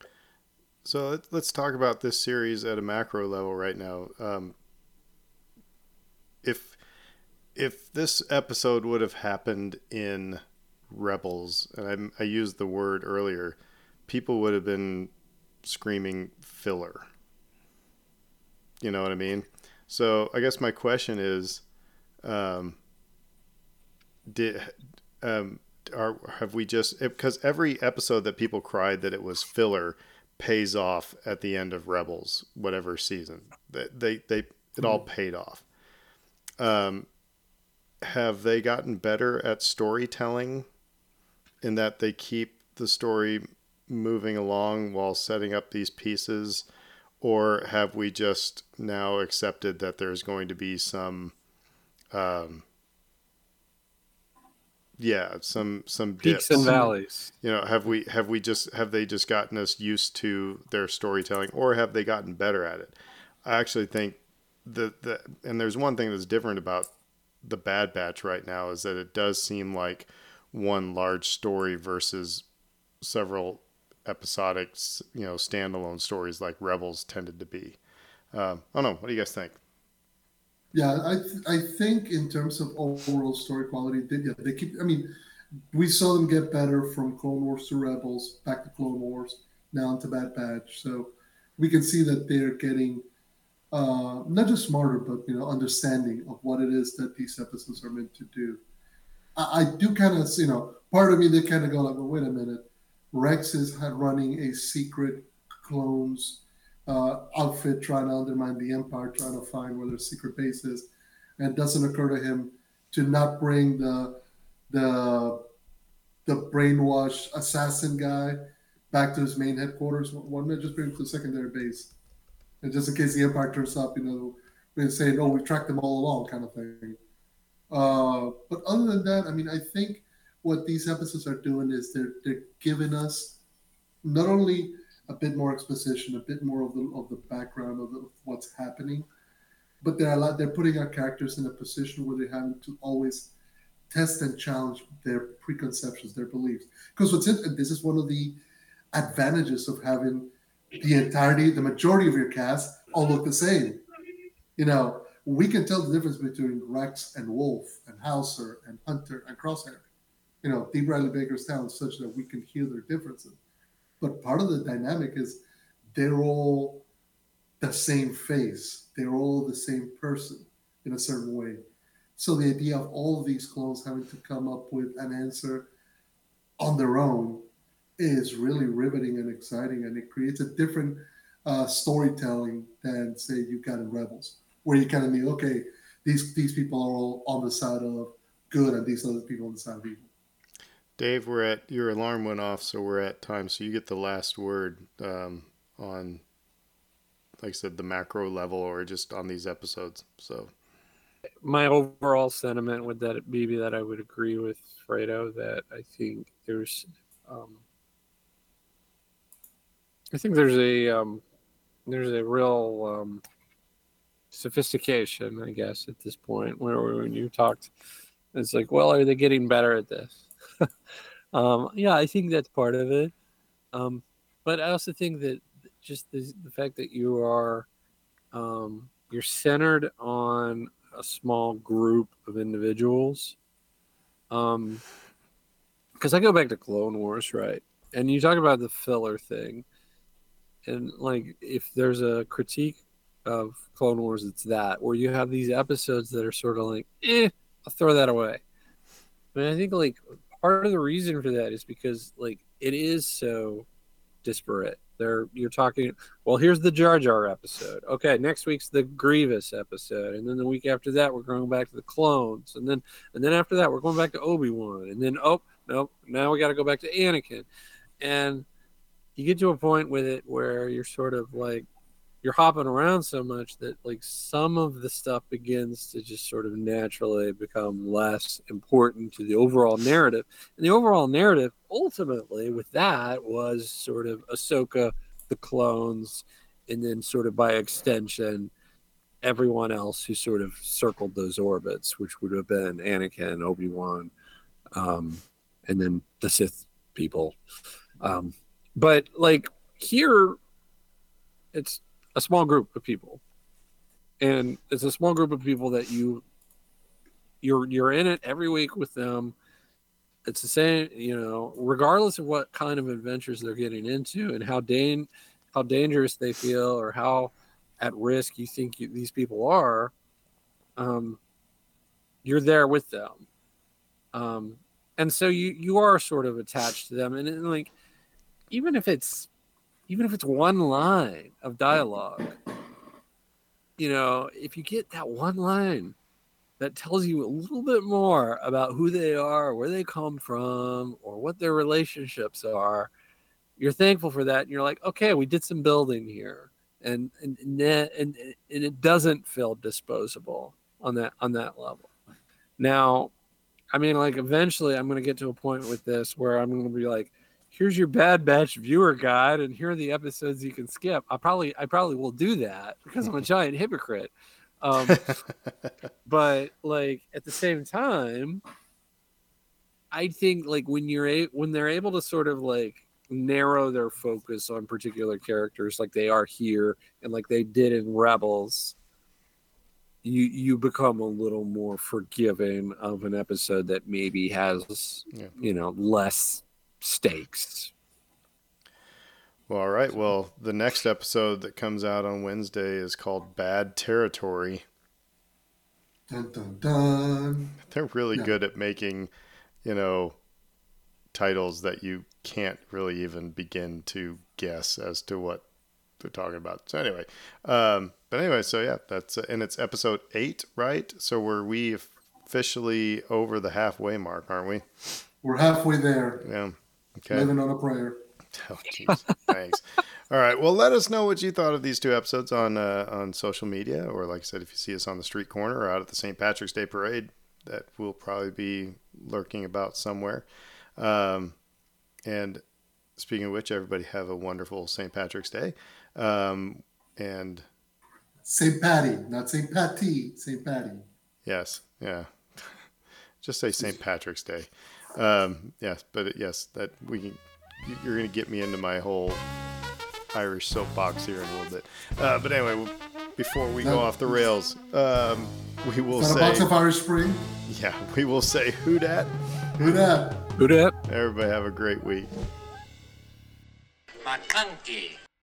So let's talk about this series at a macro level right now. Um, if if this episode would have happened in Rebels, and I, I used the word earlier, people would have been screaming filler. You know what I mean? So I guess my question is, um, did um, are have we just, because every episode that people cried that it was filler pays off at the end of Rebels, whatever season. They they, they it all paid off. Um, have they gotten better at storytelling in that they keep the story moving along while setting up these pieces? Or have we just now accepted that there's going to be some, um, yeah, some some dips.
Peaks and valleys?
You know, have we have we just have they just gotten us used to their storytelling, or have they gotten better at it? I actually think the the and there's one thing that's different about the Bad Batch right now is that it does seem like one large story versus several episodic, you know, standalone stories like Rebels tended to be. Um, I don't know. What do you guys think?
Yeah, I th- I think in terms of overall story quality, they, yeah, they keep. I mean, we saw them get better from Clone Wars to Rebels, back to Clone Wars, now into Bad Batch. So we can see that they're getting uh, not just smarter, but you know, understanding of what it is that these episodes are meant to do. I, I do kind of, you know, part of me they kind of go like, well, wait a minute. Rex is running a secret clones uh, outfit trying to undermine the Empire, trying to find where their secret base is. And it doesn't occur to him to not bring the the the brainwashed assassin guy back to his main headquarters. Why not just bring him to the secondary base? And just in case the Empire turns up, you know, we're saying, oh, we've tracked them all along kind of thing. Uh, but other than that, I mean, I think what these episodes are doing is they're they're giving us not only a bit more exposition, a bit more of the of the background of, the, of what's happening, but they're a lot, they're putting our characters in a position where they're having to always test and challenge their preconceptions, their beliefs. Because what's it, this is one of the advantages of having the entirety, the majority of your cast all look the same. You know, we can tell the difference between Rex and Wolf and Hauser and Hunter and Crosshair. You know, D. Bradley Baker's talent such that we can hear their differences. But part of the dynamic is they're all the same face. They're all the same person in a certain way. So the idea of all of these clones having to come up with an answer on their own is really riveting and exciting, and it creates a different uh, storytelling than, say, you got in Rebels, where you kind of need, okay, these these people are all on the side of good and these other people on the side of evil.
Dave, we're at, your alarm went off, so we're at time. So you get the last word um, on, like I said, the macro level or just on these episodes. So
my overall sentiment would that be that I would agree with Fredo that I think there's, um, I think there's a um, there's a real um, sophistication, I guess, at this point. Where when you talked, it's like, well, are they getting better at this? um, yeah, I think that's part of it. Um, but I also think that just the, the fact that you are um, you're centered on a small group of individuals. Um, because I go back to Clone Wars, right? And you talk about the filler thing, and like if there's a critique of Clone Wars, it's that where you have these episodes that are sort of like, eh, I'll throw that away. But I think like part of the reason for that is because like it is so disparate. There, you're talking. Well, here's the Jar Jar episode. Okay, next week's the Grievous episode, and then the week after that, we're going back to the clones, and then and then after that, we're going back to Obi-Wan, and then oh no, now we got to go back to Anakin, and you get to a point with it where you're sort of like you're hopping around so much that like some of the stuff begins to just sort of naturally become less important to the overall narrative. And the overall narrative ultimately with that was sort of Ahsoka, the clones, and then sort of by extension, everyone else who sort of circled those orbits, which would have been Anakin, Obi-Wan, um, and then the Sith people. Um, but like here, it's a small group of people, and it's a small group of people that you you're you're in it every week with them. It's the same, you know, regardless of what kind of adventures they're getting into and how dan- how dangerous they feel or how at risk you think you, these people are. Um, you're there with them, um, and so you you are sort of attached to them, and, and like even if it's even if it's one line of dialogue, you know, if you get that one line that tells you a little bit more about who they are, where they come from, or what their relationships are, you're thankful for that. And you're like, okay, we did some building here. And and and, and, and it doesn't feel disposable on that on that level. Now, I mean, like eventually I'm going to get to a point with this where I'm going to be like, here's your Bad Batch viewer guide, and here are the episodes you can skip. I probably, I probably will do that because I'm a giant hypocrite. Um, but like at the same time, I think like when you're a- when they're able to sort of like narrow their focus on particular characters, like they are here and like they did in Rebels, you you become a little more forgiving of an episode that maybe has yeah. you know less stakes.
Well, all right. Well, the next episode that comes out on Wednesday is called Bad Territory.
Dun, dun, dun.
They're really
yeah.
good at making, you know, titles that you can't really even begin to guess as to what they're talking about. So anyway, um, but anyway, so yeah, that's uh, and it's episode eight, right? So we're we officially over the halfway mark, aren't we?
We're halfway there.
Yeah. Okay.
Living on a prayer.
Oh, jeez. Thanks. All right. Well, let us know what you thought of these two episodes on uh, on social media, or like I said, if you see us on the street corner or out at the Saint Patrick's Day Parade, that will probably be lurking about somewhere. Um, and speaking of which, everybody have a wonderful Saint Patrick's Day. Um, and
Saint Patty, not Saint Patty, Saint Patty.
Yes. Yeah. Just say Saint Patrick's Day. Um, yes, but yes, that we can you're going to get me into my whole Irish soapbox here in a little bit. Uh, but anyway, before we go off the rails, um, we will
Got a
say,
box of Irish Spring?
yeah, we will say, who dat?
Who dat?
Who dat?
Everybody have a great week.
McConkey.